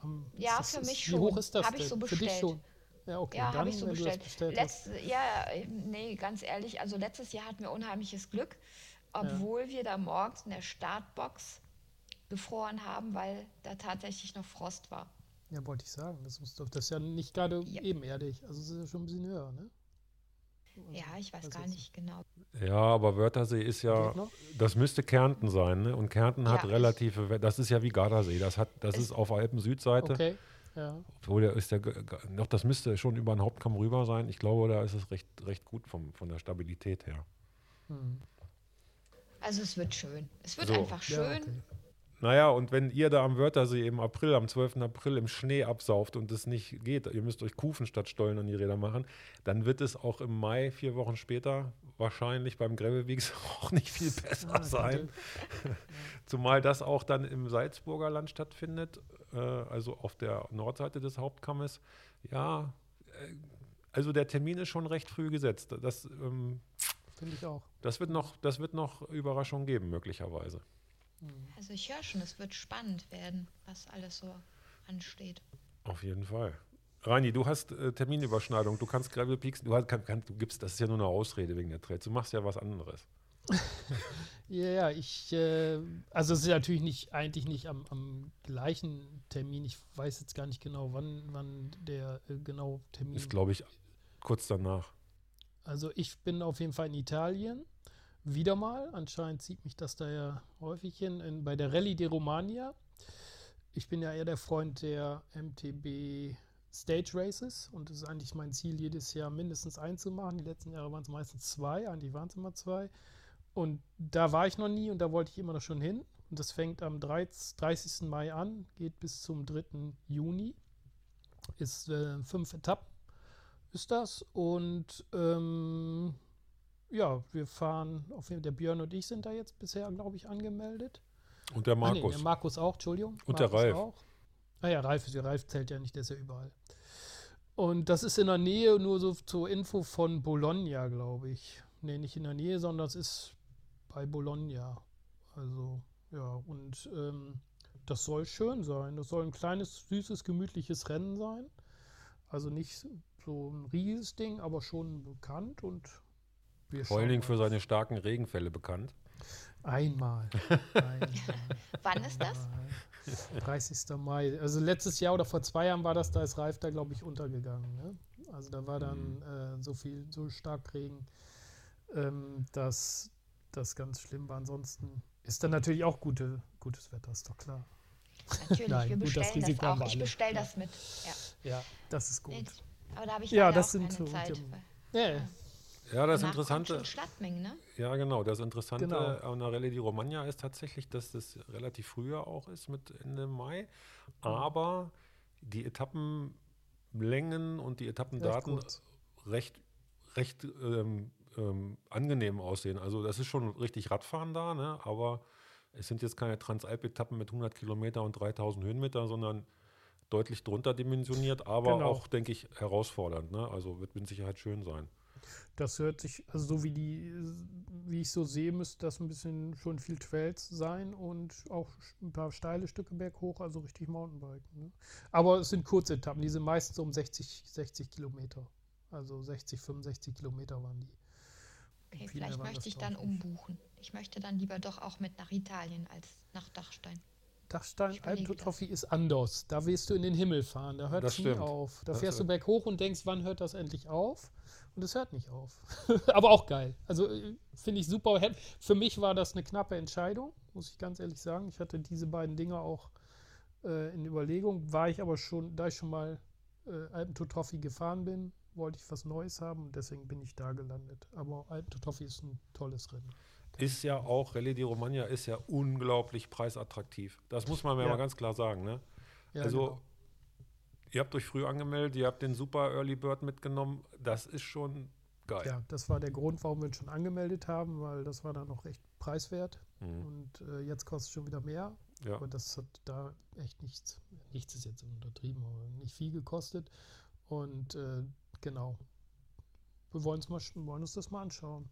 am, Ja, ist für das, mich ist, wie schon. hoch ist das Habe ich denn? so Für dich bestellt. schon? Ja, okay, Ja, habe dann, ich so wenn du das bestellt. bestellt hast. Letz, ja, äh, nee, ganz ehrlich, also letztes Jahr hatten wir unheimliches Glück, Ja, obwohl wir da morgens in der Startbox gefroren haben, weil da tatsächlich noch Frost war. ja, wollte ich sagen. Das, muss doch, das ist ja nicht gerade Ja, ebenerdig. Also es ist ja schon ein bisschen höher, ne? ja, Also, ich weiß weiß gar jetzt nicht. nicht genau. Ja, aber Wörthersee ist Geht ja, noch? das müsste Kärnten sein, ne? Und Kärnten hat Ja, ich, relative, We- das ist ja wie Gardasee, das hat, das ist es, auf Alpen-Südseite. Okay, ja. Obwohl der ist der ge- ge- noch, das müsste schon über den Hauptkamm rüber sein. Ich glaube, da ist es recht, recht gut vom, von der Stabilität her. Hm. also es wird schön. Es wird So, einfach Ja, schön. okay. naja, und wenn ihr da am Wörthersee im April, am zwölften April im Schnee absauft und es nicht geht, ihr müsst euch Kufen statt Stollen an die Räder machen, dann wird es auch im Mai, vier Wochen später, wahrscheinlich beim Gravelweeks auch nicht viel besser Ah, sein. könnte, ja. Zumal das auch dann im Salzburger Land stattfindet, äh, also auf der Nordseite des Hauptkammes. Ja, äh, also der Termin ist schon recht früh gesetzt. Das, ähm, Finde ich auch. das, wird noch, das wird noch Überraschungen geben, möglicherweise. Hm. Also ich höre schon, es wird spannend werden, was alles so ansteht. Auf jeden Fall. Reini, du hast äh, Terminüberschneidung, du kannst Gravel Peaks, du, hast, kann, kann, du gibst, das ist ja nur eine Ausrede wegen der Trails, du machst ja was anderes. Ja, ja, ich, äh, also es ist natürlich nicht, eigentlich nicht am, am gleichen Termin. Ich weiß jetzt gar nicht genau, wann, wann der äh, genau Termin. Ist, glaube ich, kurz danach. Also ich bin auf jeden Fall in Italien. Wieder mal. Anscheinend zieht mich das da ja häufig hin. In, bei der Rallye di Romagna. Ich bin ja eher der Freund der M T B Stage Races und es ist eigentlich mein Ziel, jedes Jahr mindestens eins zu machen. Die letzten Jahre waren es meistens zwei, eigentlich waren es immer zwei. Und da war ich noch nie und da wollte ich immer noch schon hin. Und das fängt am dreißigsten Mai an, geht bis zum dritten Juni. Ist äh, fünf Etappen ist das. Und ähm, ja, wir fahren, auf jeden Fall, der Björn und ich sind da jetzt bisher, glaube ich, angemeldet. Und der Ah, nee, Markus. der Markus auch, Entschuldigung. Und der Markus Ralf. auch. Ah ja, Ralf, ist ja- Ralf zählt ja nicht, der ist ja überall. Und das ist in der Nähe, nur so zur Info von Bologna, glaube ich. Nee, nicht in der Nähe, sondern es ist bei Bologna. Also, ja, und ähm, das soll schön sein. Das soll ein kleines, süßes, gemütliches Rennen sein. Also nicht so ein riesiges Ding, aber schon bekannt und wir Vor allen schauen Dingen für mal. seine starken Regenfälle bekannt. Einmal. Einmal. Wann ist das? Einmal. dreißigsten Mai. Also letztes Jahr oder vor zwei Jahren war das, da ist Ralf da, glaube ich, untergegangen. Ne? Also da war dann äh, so viel, so stark Regen, ähm, dass das ganz schlimm war. Ansonsten ist dann natürlich auch gute, gutes Wetter, ist doch klar. Natürlich, Nein, wir gut, das bestellen das, Risiko haben auch. wir Ich alle. bestelle Ja. das mit. Ja. Ja, das ist Nee, gut. aber da habe ich Ja, leider das auch sind keine so Zeit. die- weil- Ja, ja. Ja, das Danach kommt Interessante, schon Schladming, ne? ja genau, das Interessante Genau. an der Rallye di Romagna ist tatsächlich, dass das relativ früher auch ist mit Ende Mai, aber die Etappenlängen und die Etappendaten kurz. recht, recht ähm, ähm, angenehm aussehen. Also das ist schon richtig Radfahren da, ne? Aber es sind jetzt keine Transalp-Etappen mit hundert Kilometer und dreitausend Höhenmeter, sondern deutlich drunter dimensioniert, aber Genau. auch, denke ich, herausfordernd. Ne? Also wird mit Sicherheit schön sein. Das hört sich, also so wie die, wie ich so sehe, müsste das ein bisschen schon viel Trails sein und auch ein paar steile Stücke berghoch, also richtig Mountainbiken. Ne? Aber es sind Kurzetappen, die sind meistens so um sechzig, sechzig Kilometer. Also sechzig, fünfundsechzig Kilometer waren die. Okay, Viel mehr vielleicht waren möchte das, ich glaub dann ich, nicht. umbuchen. Ich möchte dann lieber doch auch mit nach Italien als nach Dachstein. Dachstein Ich überlege Alpentrophy ist anders. Da willst du in den Himmel fahren. Da hört Das es nie stimmt. auf. Da Das- fährst du berghoch und denkst, wann hört das endlich auf? Und es hört nicht auf. Aber auch geil. Also äh, finde ich super. Hätt- Für mich war das eine knappe Entscheidung, muss ich ganz ehrlich sagen. Ich hatte diese beiden Dinge auch äh, in Überlegung. War ich aber schon, da ich schon mal äh, Alpentrophy gefahren bin, wollte ich was Neues haben und deswegen bin ich da gelandet. Aber Alpentrophy ist ein tolles Rennen. Ist ja auch, Rallye di Romagna ist ja unglaublich preisattraktiv. Das muss man mir Ja. mal ganz klar sagen. Ne? Ja, also, genau. ihr habt euch früh angemeldet, ihr habt den Super Early Bird mitgenommen. Das ist schon geil. Ja, das war der Grund, warum wir uns schon angemeldet haben, weil das war dann noch recht preiswert. Mhm. Und äh, jetzt kostet es schon wieder mehr. Ja. Aber das hat da echt nichts, nichts ist jetzt untertrieben, aber nicht viel gekostet. Und äh, genau, wir wollen's mal, sch- wollen uns das mal anschauen.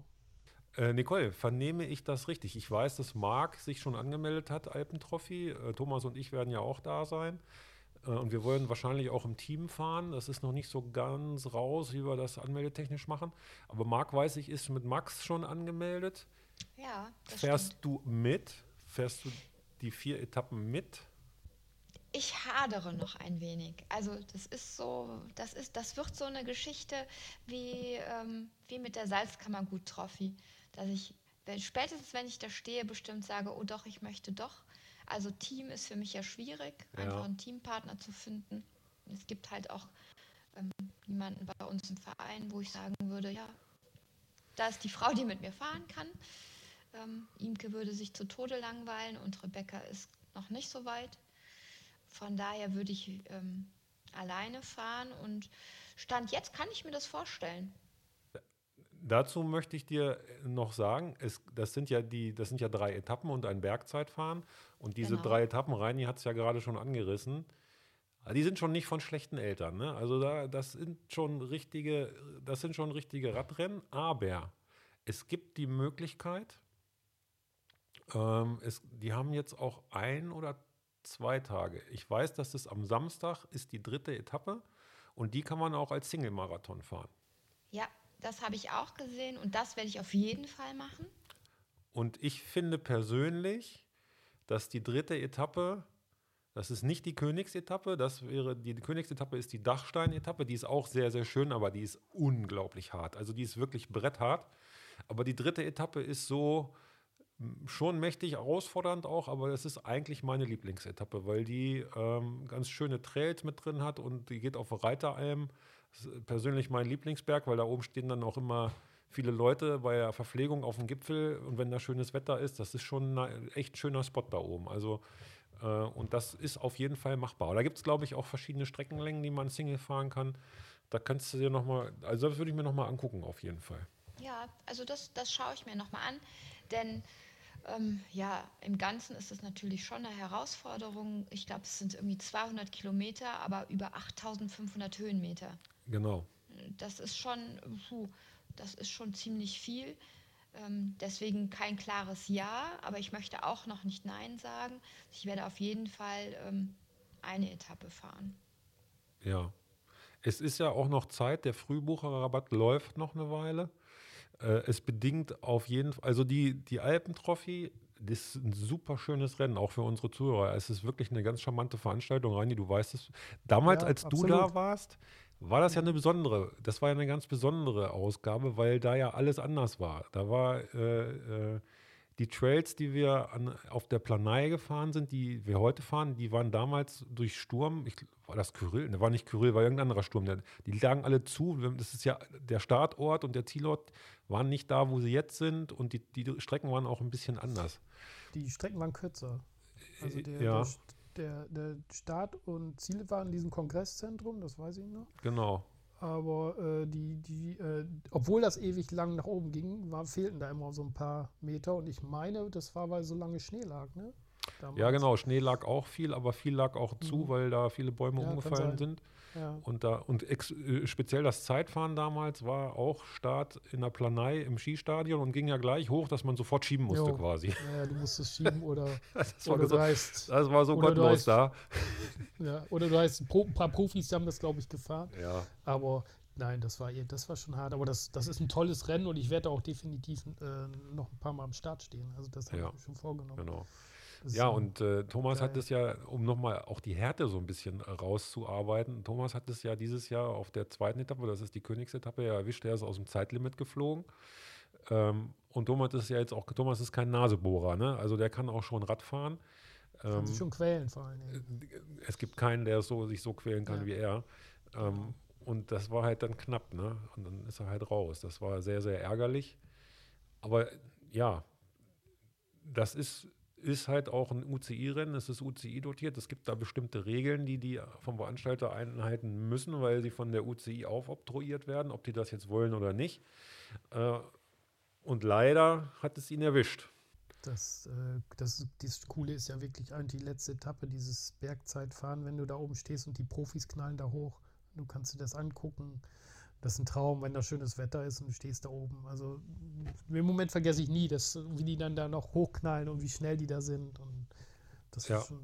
Äh, Nicole, vernehme ich das richtig? Ich weiß, dass Marc sich schon angemeldet hat, Alpentrophy. Äh, Thomas und ich werden ja auch da sein. Äh, und wir wollen wahrscheinlich auch im Team fahren. Das ist noch nicht so ganz raus, wie wir das anmeldetechnisch machen. Aber Marc, weiß ich, ist mit Max schon angemeldet. Ja, das Fährst stimmt. du mit? Fährst du die vier Etappen mit? Ich hadere noch ein wenig. Also das ist so, das ist, das wird so eine Geschichte wie, ähm, wie mit der Salzkammergut-Trophy, dass ich, wenn, spätestens wenn ich da stehe, bestimmt sage, oh doch, ich möchte doch. Also Team ist für mich ja schwierig, einfach Ja, einen Teampartner zu finden. Es gibt halt auch ähm, niemanden bei uns im Verein, wo ich sagen würde, ja, da ist die Frau, die mit mir fahren kann. Ähm, Imke würde sich zu Tode langweilen und Rebecca ist noch nicht so weit. Von daher würde ich ähm, alleine fahren und Stand jetzt kann ich mir das vorstellen. dazu möchte ich dir noch sagen, es, das sind ja die, das sind ja drei Etappen und ein Bergzeitfahren. Und diese Genau. drei Etappen, Reini hat es ja gerade schon angerissen, ah, die sind schon nicht von schlechten Eltern, ne? Also da, das sind schon richtige, das sind schon richtige Radrennen, aber es gibt die Möglichkeit, ähm, es, die haben jetzt auch ein oder zwei Tage. Ich weiß, dass es am Samstag ist die dritte Etappe und die kann man auch als Single-Marathon fahren. Ja, das habe ich auch gesehen und das werde ich auf jeden Fall machen. Und ich finde persönlich, dass die dritte Etappe, das ist nicht die Königsetappe, das wäre, die Königsetappe ist die Dachstein-Etappe, die ist auch sehr, sehr schön, aber die ist unglaublich hart. Also die ist wirklich bretthart. Aber die dritte Etappe ist so m, schon mächtig herausfordernd auch, aber das ist eigentlich meine Lieblingsetappe, weil die ähm, ganz schöne Trails mit drin hat und die geht auf Reiteralm. Das ist persönlich mein Lieblingsberg, weil da oben stehen dann auch immer viele Leute bei der Verpflegung auf dem Gipfel und wenn da schönes Wetter ist, das ist schon ein echt schöner Spot da oben. Also äh, und das ist auf jeden Fall machbar. Und da gibt es, glaube ich, auch verschiedene Streckenlängen, die man Single fahren kann. Da kannst du dir nochmal, also das würde ich mir nochmal angucken, auf jeden Fall. Ja, also das, das schaue ich mir nochmal an, denn ähm, ja, im Ganzen ist es natürlich schon eine Herausforderung. Ich glaube, es sind irgendwie zweihundert Kilometer, aber über achttausendfünfhundert Höhenmeter. Genau. Das ist schon, puh, das ist schon ziemlich viel. Ähm, deswegen kein klares Ja, aber ich möchte auch noch nicht Nein sagen. Ich werde auf jeden Fall ähm, eine Etappe fahren. Ja. Es ist ja auch noch Zeit, der Frühbucherrabatt läuft noch eine Weile. Äh, es bedingt auf jeden Fall, also die, die Alpentrophy, das ist ein super schönes Rennen, auch für unsere Zuhörer. Es ist wirklich eine ganz charmante Veranstaltung, Reini, du weißt es. Damals, Ja, als du da absolut. warst, war das ja eine Mhm. besondere, das war ja eine ganz besondere Ausgabe, weil da ja alles anders war. Da war äh, äh, die Trails, die wir an, auf der Planei gefahren sind, die wir heute fahren, die waren damals durch Sturm, ich, war das Kyrill? Ne, war nicht Kyrill, war irgendein anderer Sturm. Der, die lagen alle zu. Das ist ja der Startort und der Zielort waren nicht da, wo sie jetzt sind und die, die Strecken waren auch ein bisschen anders. Die Strecken waren kürzer. Also Äh, der, der, Ja, St- der, der Start und Ziel waren in diesem Kongresszentrum, das weiß ich noch. genau. Aber äh, die, die, äh, obwohl das ewig lang nach oben ging, war, fehlten da immer so ein paar Meter. Und ich meine, das war, weil so lange Schnee lag, ne? Ja, Damals. genau. Schnee lag auch viel, aber viel lag auch zu, Mhm. weil da viele Bäume Ja, kann umgefallen sein. sind. Ja. Und, da, und ex, äh, speziell das Zeitfahren damals war auch Start in der Planei im Skistadion und ging ja gleich hoch, dass man sofort schieben musste Jo. quasi. Naja, du musstest schieben oder, Das war, oder so, du heißt, das war so oder du gottlos heißt, da. ja, oder du heißt, Pro, ein paar Profis die haben das, glaube ich, gefahren. Ja, Aber nein, das war, eh- das war schon hart. Aber das, das ist ein tolles Rennen und ich werde auch definitiv äh, noch ein paar Mal am Start stehen. Also das habe ja, ich mir schon vorgenommen. genau. Das ist Ja, ähm, und äh, Thomas hat geil. es ja, um nochmal auch die Härte so ein bisschen rauszuarbeiten, Thomas hat es ja dieses Jahr auf der zweiten Etappe, das ist die Königsetappe, ja erwischt, der ist aus dem Zeitlimit geflogen. Ähm, und Thomas ist ja jetzt auch, Thomas ist kein Nasebohrer, ne? Also der kann auch schon Rad fahren. Kann sich Ähm, schon quälen vor allen Dingen. Es gibt keinen, der so, sich so quälen kann Ja, wie er. genau. Ähm, und das war halt dann knapp, ne? Und dann ist er halt raus. Das war sehr, sehr ärgerlich. Aber ja, das ist, ist halt auch ein U C I-Rennen, es ist U C I dotiert. Es gibt da bestimmte Regeln, die die vom Veranstalter einhalten müssen, weil sie von der U C I aufoktroyiert werden, ob die das jetzt wollen oder nicht. Äh, und leider hat es ihn erwischt. Das, äh, das, das Coole ist ja wirklich eigentlich die letzte Etappe, dieses Bergzeitfahren, wenn du da oben stehst und die Profis knallen da hoch. Du kannst dir das angucken. Das ist ein Traum, wenn da schönes Wetter ist und du stehst da oben. Also im Moment vergesse ich nie, dass, wie die dann da noch hochknallen und wie schnell die da sind. Und das ist Ja, schon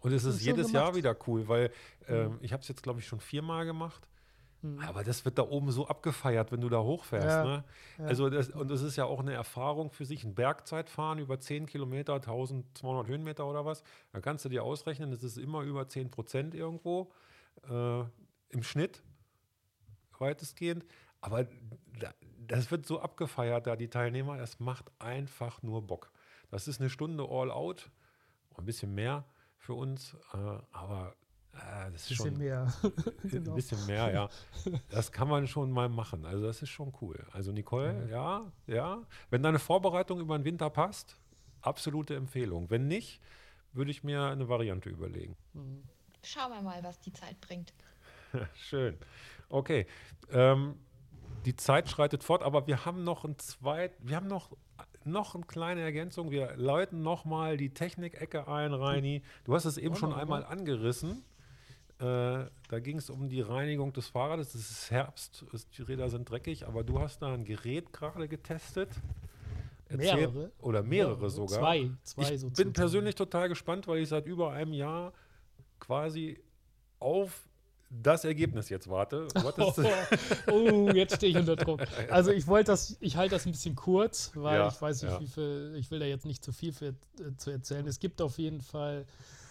Und es ist Schön jedes Jahr gemacht. wieder cool, weil ähm, ich habe es jetzt, glaube ich, schon viermal gemacht. Hm. Aber das wird da oben so abgefeiert, wenn du da hochfährst. Ja, Ne? ja. Also das, und das ist ja auch eine Erfahrung für sich, ein Bergzeitfahren über zehn Kilometer, tausendzweihundert Höhenmeter oder was. Da kannst du dir ausrechnen, das ist immer über zehn Prozent irgendwo äh, im Schnitt, weitestgehend. Aber da, das wird so abgefeiert da, die Teilnehmer, das macht einfach nur Bock. Das ist eine Stunde all out, ein bisschen mehr für uns, äh, aber äh, das ist Bisschen schon mehr. ein Genau. bisschen mehr, ja. Das kann man schon mal machen. Also das ist schon cool. Also Nicole, ja, ja. Wenn deine Vorbereitung über den Winter passt, absolute Empfehlung. Wenn nicht, würde ich mir eine Variante überlegen. Hm. Schauen wir mal, was die Zeit bringt. Schön. Okay. Ähm, die Zeit schreitet fort, aber wir haben noch ein zweit, wir haben noch, noch eine kleine Ergänzung. Wir läuten nochmal die Technikecke ein, Reini. Du hast es eben Ja, schon machen wir. einmal angerissen. Äh, da ging es um die Reinigung des Fahrrades. Es ist Herbst, es, die Räder sind dreckig, aber du hast da ein Gerät gerade getestet. Erzähl- Mehrere? Oder mehrere Mehrere. sogar. Zwei, zwei ich so bin zum persönlich total gespannt, weil ich seit über einem Jahr quasi auf das Ergebnis jetzt warte. What is the- Oh, jetzt stehe ich unter Druck. Also ich wollte das, ich halte das ein bisschen kurz, weil Ja, ich weiß nicht, ja. wie viel, ich will da jetzt nicht zu viel für, äh, zu erzählen. Es gibt auf jeden Fall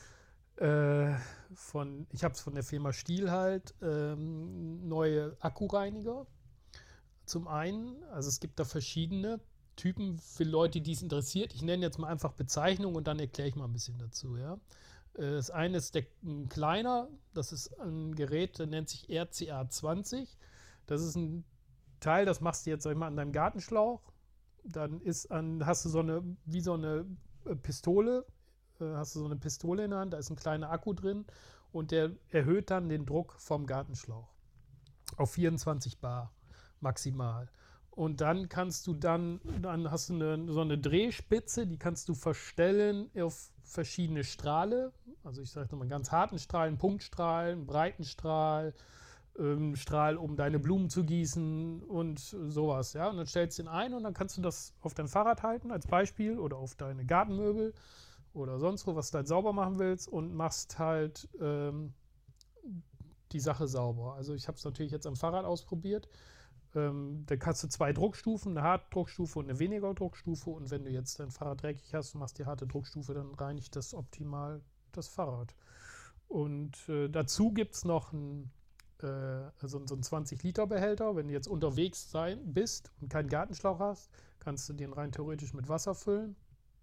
äh, von, ich habe es von der Firma Stihl halt, ähm, neue Akkureiniger. Zum einen, also es gibt da verschiedene Typen für Leute, die es interessiert. Ich nenne jetzt mal einfach Bezeichnungen und dann erkläre ich mal ein bisschen dazu, ja. Äh, Das eine ist der, ein kleiner, das ist ein Gerät, der nennt sich R C A zwanzig. Das ist ein Teil, das machst du jetzt, sag ich mal, an deinem Gartenschlauch. Dann ist an, hast du so eine, wie so eine äh, Pistole, äh, hast du so eine Pistole in der Hand, da ist ein kleiner Akku drin und der erhöht dann den Druck vom Gartenschlauch auf vierundzwanzig Bar maximal. Und dann kannst du dann, dann hast du eine, so eine Drehspitze, die kannst du verstellen auf verschiedene Strahle. Also ich sage mal einen ganz harten Strahl, einen Punktstrahl, einen breiten Strahl, ähm, Strahl, um deine Blumen zu gießen und sowas. Ja? Und dann stellst du den ein und dann kannst du das auf dein Fahrrad halten als Beispiel oder auf deine Gartenmöbel oder sonst wo, was du halt sauber machen willst und machst halt ähm, die Sache sauber. Also ich habe es natürlich jetzt am Fahrrad ausprobiert. Ähm, da hast du zwei Druckstufen, eine Hartdruckstufe und eine weniger Druckstufe. Und wenn du jetzt dein Fahrrad dreckig hast und machst die harte Druckstufe, dann reinigt das optimal das Fahrrad. Und äh, dazu gibt es noch ein, äh, also so einen zwanzig Liter Behälter. Wenn du jetzt unterwegs sein bist und keinen Gartenschlauch hast, kannst du den rein theoretisch mit Wasser füllen.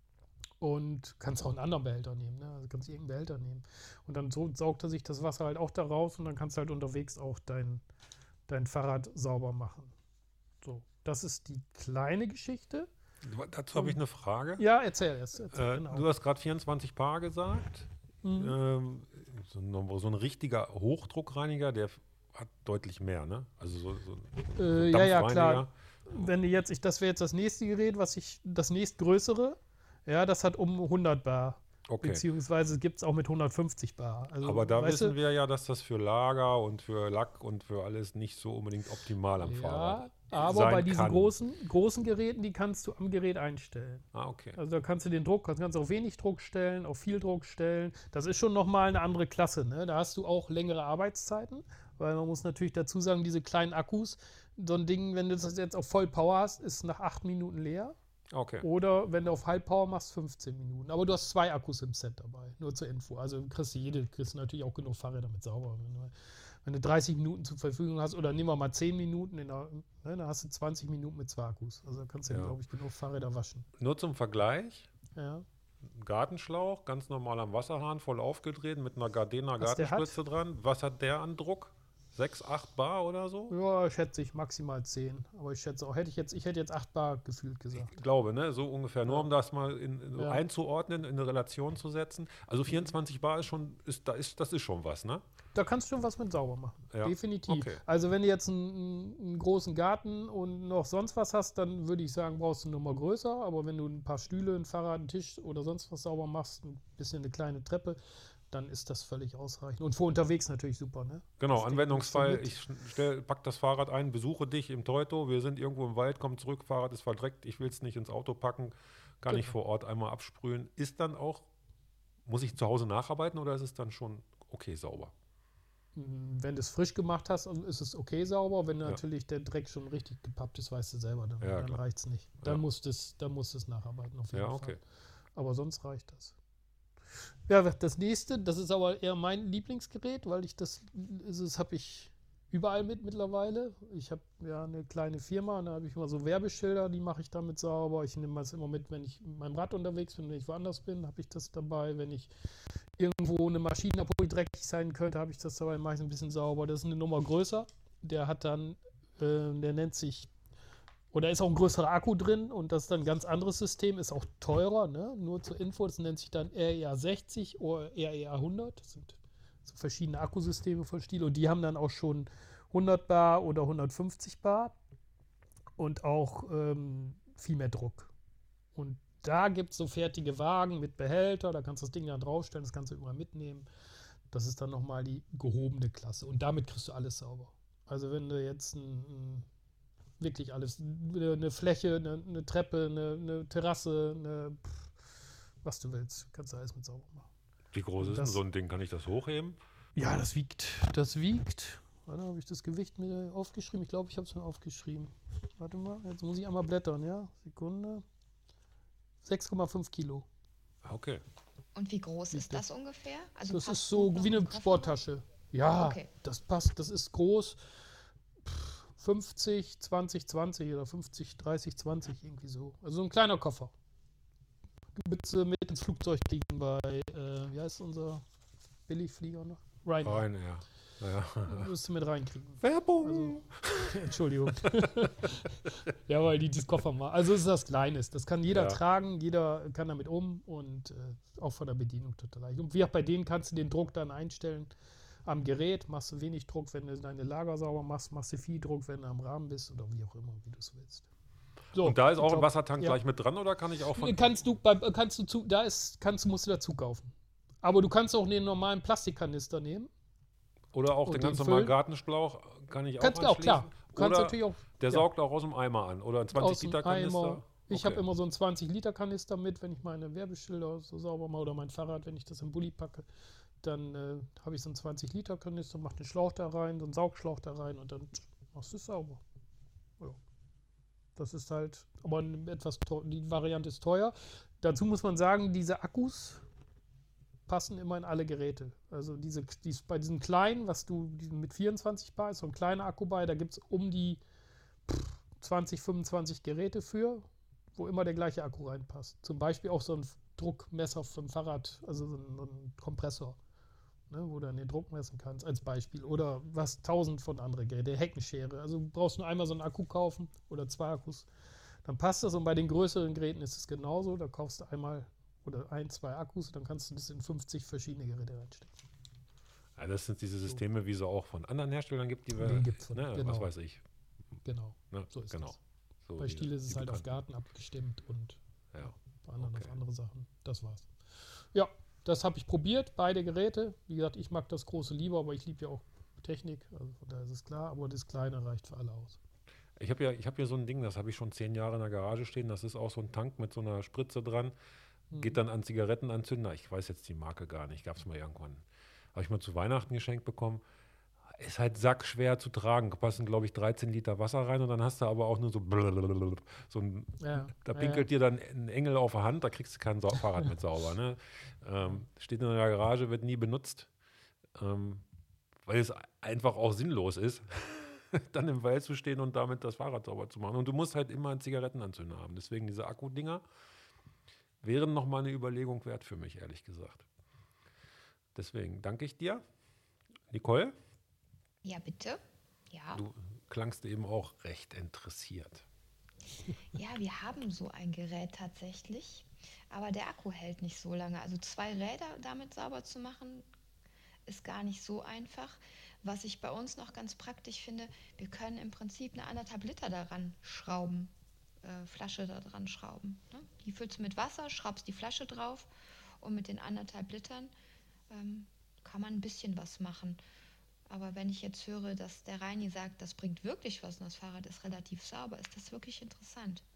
Und kannst auch einen anderen Behälter nehmen, ne? Also kannst irgendeinen Behälter nehmen. Und dann so saugt er sich das Wasser halt auch da raus und dann kannst du halt unterwegs auch dein, dein Fahrrad sauber machen. So, das ist die kleine Geschichte. Dazu habe ich eine Frage. Ja, erzähl erst. Erzähl, Äh, genau. Du hast gerade vierundzwanzig Bar gesagt. Mhm. Ähm, so, ein, so ein richtiger Hochdruckreiniger, der hat deutlich mehr, ne? Also so, so, so Äh, ja, ja, Dampfreiniger. klar. Wenn du jetzt, ich, das wäre jetzt das nächste Gerät, was ich, das nächstgrößere, ja, das hat um hundert Bar. Okay. Beziehungsweise gibt es auch mit hundertfünfzig Bar. Also, Aber da weißt wissen du, wir ja, dass das für Lager und für Lack und für alles nicht so unbedingt optimal am Fahrrad ja, aber sein bei diesen kann. großen, großen Geräten, die kannst du am Gerät einstellen. Ah, okay. Also da kannst du den Druck, kannst du auf wenig Druck stellen, auf viel Druck stellen. Das ist schon nochmal eine andere Klasse. Ne? Da hast du auch längere Arbeitszeiten, weil man muss natürlich dazu sagen, diese kleinen Akkus, so ein Ding, wenn du das jetzt auf Vollpower hast, ist nach acht Minuten leer. Okay. Oder wenn du auf Halbpower machst, fünfzehn Minuten. Aber du hast zwei Akkus im Set dabei, nur zur Info. Also kriegst du jede, kriegst du natürlich auch genug Fahrräder mit sauber. Wenn du, wenn du dreißig Minuten zur Verfügung hast, oder nehmen wir mal zehn Minuten, in der, ne, dann hast du zwanzig Minuten mit zwei Akkus. Also da kannst du, Ja. ja, glaube ich, genug Fahrräder waschen. Nur zum Vergleich, Ja. Gartenschlauch, ganz normal am Wasserhahn, voll aufgedreht, mit einer Gardena Was der Gartenspritze dran. Was hat der an Druck? sechs, acht Bar oder so? Ja, schätze ich maximal zehn. Aber ich schätze auch, hätte ich jetzt, ich hätte jetzt acht Bar gefühlt gesagt. Ich glaube, ne? So ungefähr. Nur Ja. um das mal in, in, Ja. einzuordnen, in eine Relation zu setzen. Also vierundzwanzig Bar ist schon, ist, da ist, das ist schon was, ne? Da kannst du schon was mit sauber machen. Ja. Definitiv. Okay. Also wenn du jetzt einen, einen großen Garten und noch sonst was hast, dann würde ich sagen, brauchst du eine Nummer größer. Aber wenn du ein paar Stühle, ein Fahrrad, einen Tisch oder sonst was sauber machst, ein bisschen eine kleine Treppe, dann ist das völlig ausreichend. Und für unterwegs natürlich super, ne? Genau, Das Ding Anwendungsfall, nimmst du ich stell, pack das Fahrrad ein, besuche dich im Teuto, wir sind irgendwo im Wald, komm zurück, Fahrrad ist verdreckt, ich will es nicht ins Auto packen, kann ich Genau. vor Ort einmal absprühen. Ist dann auch muss ich zu Hause nacharbeiten oder ist es dann schon okay sauber? Wenn du es frisch gemacht hast, ist es okay sauber. Wenn Ja. natürlich der Dreck schon richtig gepappt ist, weißt du selber, dann, Ja, dann klar. reicht es nicht. Dann Ja. musst du es dann musst du es nacharbeiten auf jeden Ja, Fall. okay. Aber sonst reicht das. Ja, das nächste, das ist aber eher mein Lieblingsgerät, weil ich das, das habe ich überall mit mittlerweile. Ich habe ja eine kleine Firma und da habe ich immer so Werbeschilder, die mache ich damit sauber. Ich nehme das immer mit, wenn ich mit meinem Rad unterwegs bin, wenn ich woanders bin, habe ich das dabei. Wenn ich irgendwo eine Maschine habe, wo die dreckig sein könnte, habe ich das dabei, mache ich ein bisschen sauber. Das ist eine Nummer größer. Der hat dann, äh, der nennt sich, oder ist auch ein größerer Akku drin und das ist dann ein ganz anderes System, ist auch teurer, ne? Nur zur Info, das nennt sich dann R E A sechzig oder R E A hundert. Das sind so verschiedene Akkusysteme von Stihl und die haben dann auch schon hundert Bar oder hundertfünfzig Bar und auch ähm, viel mehr Druck. Und da gibt es so fertige Wagen mit Behälter, da kannst du das Ding dann draufstellen, das kannst du immer mitnehmen. Das ist dann nochmal die gehobene Klasse und damit kriegst du alles sauber. Also wenn du jetzt ein, ein wirklich alles, eine Fläche, eine, eine Treppe, eine, eine Terrasse, eine, pff, was du willst, kannst du alles mit sauber machen. Wie groß Und ist denn das- so ein Ding? Kann ich das hochheben? Ja, das wiegt, das wiegt, warte, habe ich das Gewicht mir aufgeschrieben? Ich glaube, ich habe es mir aufgeschrieben. Warte mal, jetzt muss ich einmal blättern, ja, Sekunde. sechs Komma fünf Kilo. Ah, Okay. Und wie groß ist Wiegt das? das ungefähr? Also Das passt ist so gut noch wie in eine den Kofferraum? Sporttasche. Ja, Okay. das passt, das ist groß. Pff, fünfzig, zwanzig, zwanzig oder fünfzig, dreißig, zwanzig, irgendwie so. Also so ein kleiner Koffer. Bitte mit ins Flugzeug kriegen bei, äh, wie heißt unser Billigflieger noch? Ryanair. Rein, ja. Ja. Wirst du mit reinkriegen. Werbung! Also, Entschuldigung. Ja, weil die das Koffer machen. Also es ist das Kleines. Das kann jeder Ja. tragen, jeder kann damit um und äh, auch von der Bedienung total leicht. Und wie auch bei denen kannst du den Druck dann einstellen am Gerät. Machst du wenig Druck, wenn du deine Lager sauber machst, machst du viel Druck, wenn du am Rahmen bist oder wie auch immer, wie du es willst. So, Und da ist ich auch ein glaub, Wassertank ja. gleich mit dran oder kann ich auch von. Kannst du, bei, kannst du zu, da ist, kannst du, musst du dazu kaufen. Aber du kannst auch den normalen Plastikkanister nehmen. Oder auch und den den ganz normalen füllen? Gartenschlauch kann ich Kannst auch du auch, klar. anschließen? Du kannst Oder natürlich auch der ja. saugt auch aus dem Eimer an oder ein aus dem zwanzig Liter Kanister? Eimer. Ich habe Okay. immer so einen zwanzig Liter Kanister mit, wenn ich meine Werbeschilder so sauber mache oder mein Fahrrad, wenn ich das im Bulli packe. Dann äh, habe ich so einen zwanzig Liter Kanister, mache den Schlauch da rein, so einen Saugschlauch da rein und dann machst du es sauber. Ja. Das ist halt, aber ein etwas teuer, die Variante ist teuer. Dazu muss man sagen, diese Akkus passen immer in alle Geräte. Also diese, dies, bei diesen kleinen, was du diesen mit vierundzwanzig Bar ist, so ein kleiner Akku bei, da gibt es um die pff, zwanzig, fünfundzwanzig Geräte für, wo immer der gleiche Akku reinpasst. Zum Beispiel auch so ein Druckmesser für ein Fahrrad, also so ein, so ein Kompressor, ne, wo du dann den Druck messen kannst, als Beispiel. Oder was tausend von anderen Geräten, Heckenschere. Also du brauchst nur einmal so einen Akku kaufen oder zwei Akkus, dann passt das. Und bei den größeren Geräten ist es genauso. Da kaufst du einmal oder ein, zwei Akkus, dann kannst du das in fünfzig verschiedene Geräte reinstecken. Ja, das sind diese Systeme, wie es auch von anderen Herstellern gibt, die wir, Die gibt's von- ne, genau. was weiß ich. Genau. Ne, So ist genau. das. So Bei die- Stiel ist es die halt auf bekannten. Garten abgestimmt und Ja. bei anderen Okay. auf andere Sachen. Das war's. Ja, das habe ich probiert, beide Geräte. Wie gesagt, ich mag das große lieber, aber ich liebe ja auch Technik, also von daher ist es klar, aber das kleine reicht für alle aus. Ich habe ja, ich habe hier so ein Ding, das habe ich schon zehn Jahre in der Garage stehen. Das ist auch so ein Tank mit so einer Spritze dran. Geht dann an Zigarettenanzünder. Ich weiß jetzt die Marke gar nicht. Gab es mal irgendwann. Habe ich mal zu Weihnachten geschenkt bekommen. Ist halt sackschwer zu tragen. Da passen, glaube ich, dreizehn Liter Wasser rein und dann hast du aber auch nur so, so ein, Ja, da ja, pinkelt dir dann ein Engel auf der Hand, da kriegst du kein Sau Fahrrad mit sauber. Ne? Ähm, steht in der Garage, wird nie benutzt, ähm, weil es einfach auch sinnlos ist, dann im Wald zu stehen und damit das Fahrrad sauber zu machen. Und du musst halt immer einen Zigarettenanzünder haben. Deswegen diese Akkudinger wären nochmal eine Überlegung wert für mich, ehrlich gesagt. Deswegen danke ich dir. Nicole, Ja, bitte. Ja. du klangst eben auch recht interessiert. Ja, wir haben so ein Gerät tatsächlich, aber der Akku hält nicht so lange. Also zwei Räder damit sauber zu machen, ist gar nicht so einfach. Was ich bei uns noch ganz praktisch finde, wir können im Prinzip eine anderthalb Liter daran schrauben, äh, Flasche da dran schrauben. Ne? Die füllst du mit Wasser, schraubst die Flasche drauf und mit den anderthalb Litern ähm, kann man ein bisschen was machen. Aber wenn ich jetzt höre, dass der Reini sagt, das bringt wirklich was und das Fahrrad ist relativ sauber, ist das wirklich interessant.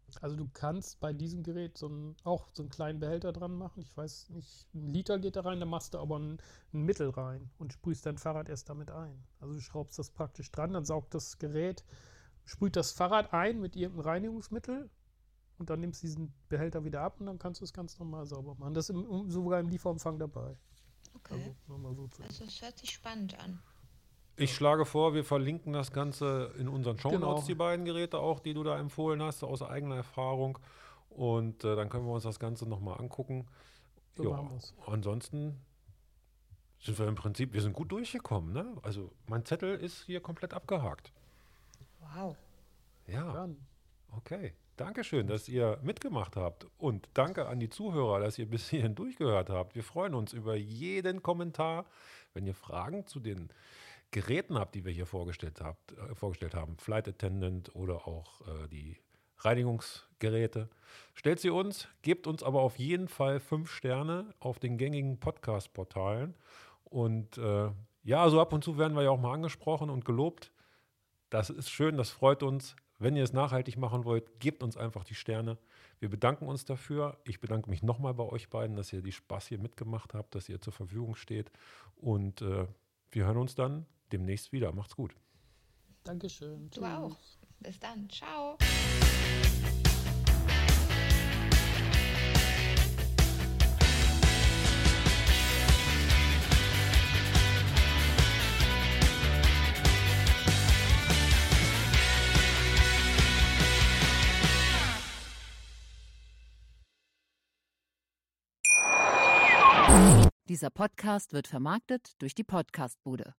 Also du kannst bei diesem Gerät so ein, auch so einen kleinen Behälter dran machen. Ich weiß nicht, ein Liter geht da rein, da machst du aber ein, ein Mittel rein und sprühst dein Fahrrad erst damit ein. Also du schraubst das praktisch dran, dann saugt das Gerät, sprüht das Fahrrad ein mit irgendeinem Reinigungsmittel und dann nimmst du diesen Behälter wieder ab und dann kannst du es ganz normal sauber machen. Das ist im, sogar im Lieferumfang dabei. Okay. Also, nur mal so zu Also es hört sich spannend an. Ich schlage vor, wir verlinken das Ganze in unseren Shownotes, Genau. die beiden Geräte auch, die du da empfohlen hast, aus eigener Erfahrung. Und äh, dann können wir uns das Ganze nochmal angucken. So Ja, machen wir's. ansonsten sind wir im Prinzip, wir sind gut durchgekommen. Ne? Also mein Zettel ist hier komplett abgehakt. Wow. Ja, Dann. okay. Dankeschön, dass ihr mitgemacht habt. Und danke an die Zuhörer, dass ihr bis hierhin durchgehört habt. Wir freuen uns über jeden Kommentar. Wenn ihr Fragen zu den Geräten habt, die wir hier vorgestellt, habt, äh, vorgestellt haben, Flight Attendant oder auch äh, die Reinigungsgeräte, stellt sie uns, gebt uns aber auf jeden Fall fünf Sterne auf den gängigen Podcast-Portalen. Und äh, ja, so ab und zu werden wir ja auch mal angesprochen und gelobt. Das ist schön, das freut uns. Wenn ihr es nachhaltig machen wollt, gebt uns einfach die Sterne. Wir bedanken uns dafür. Ich bedanke mich nochmal bei euch beiden, dass ihr die Spaß hier mitgemacht habt, dass ihr zur Verfügung steht. Und äh, wir hören uns dann demnächst wieder. Macht's gut. Dankeschön. Du auch. Bis dann. Ciao. Dieser Podcast wird vermarktet durch die Podcastbude.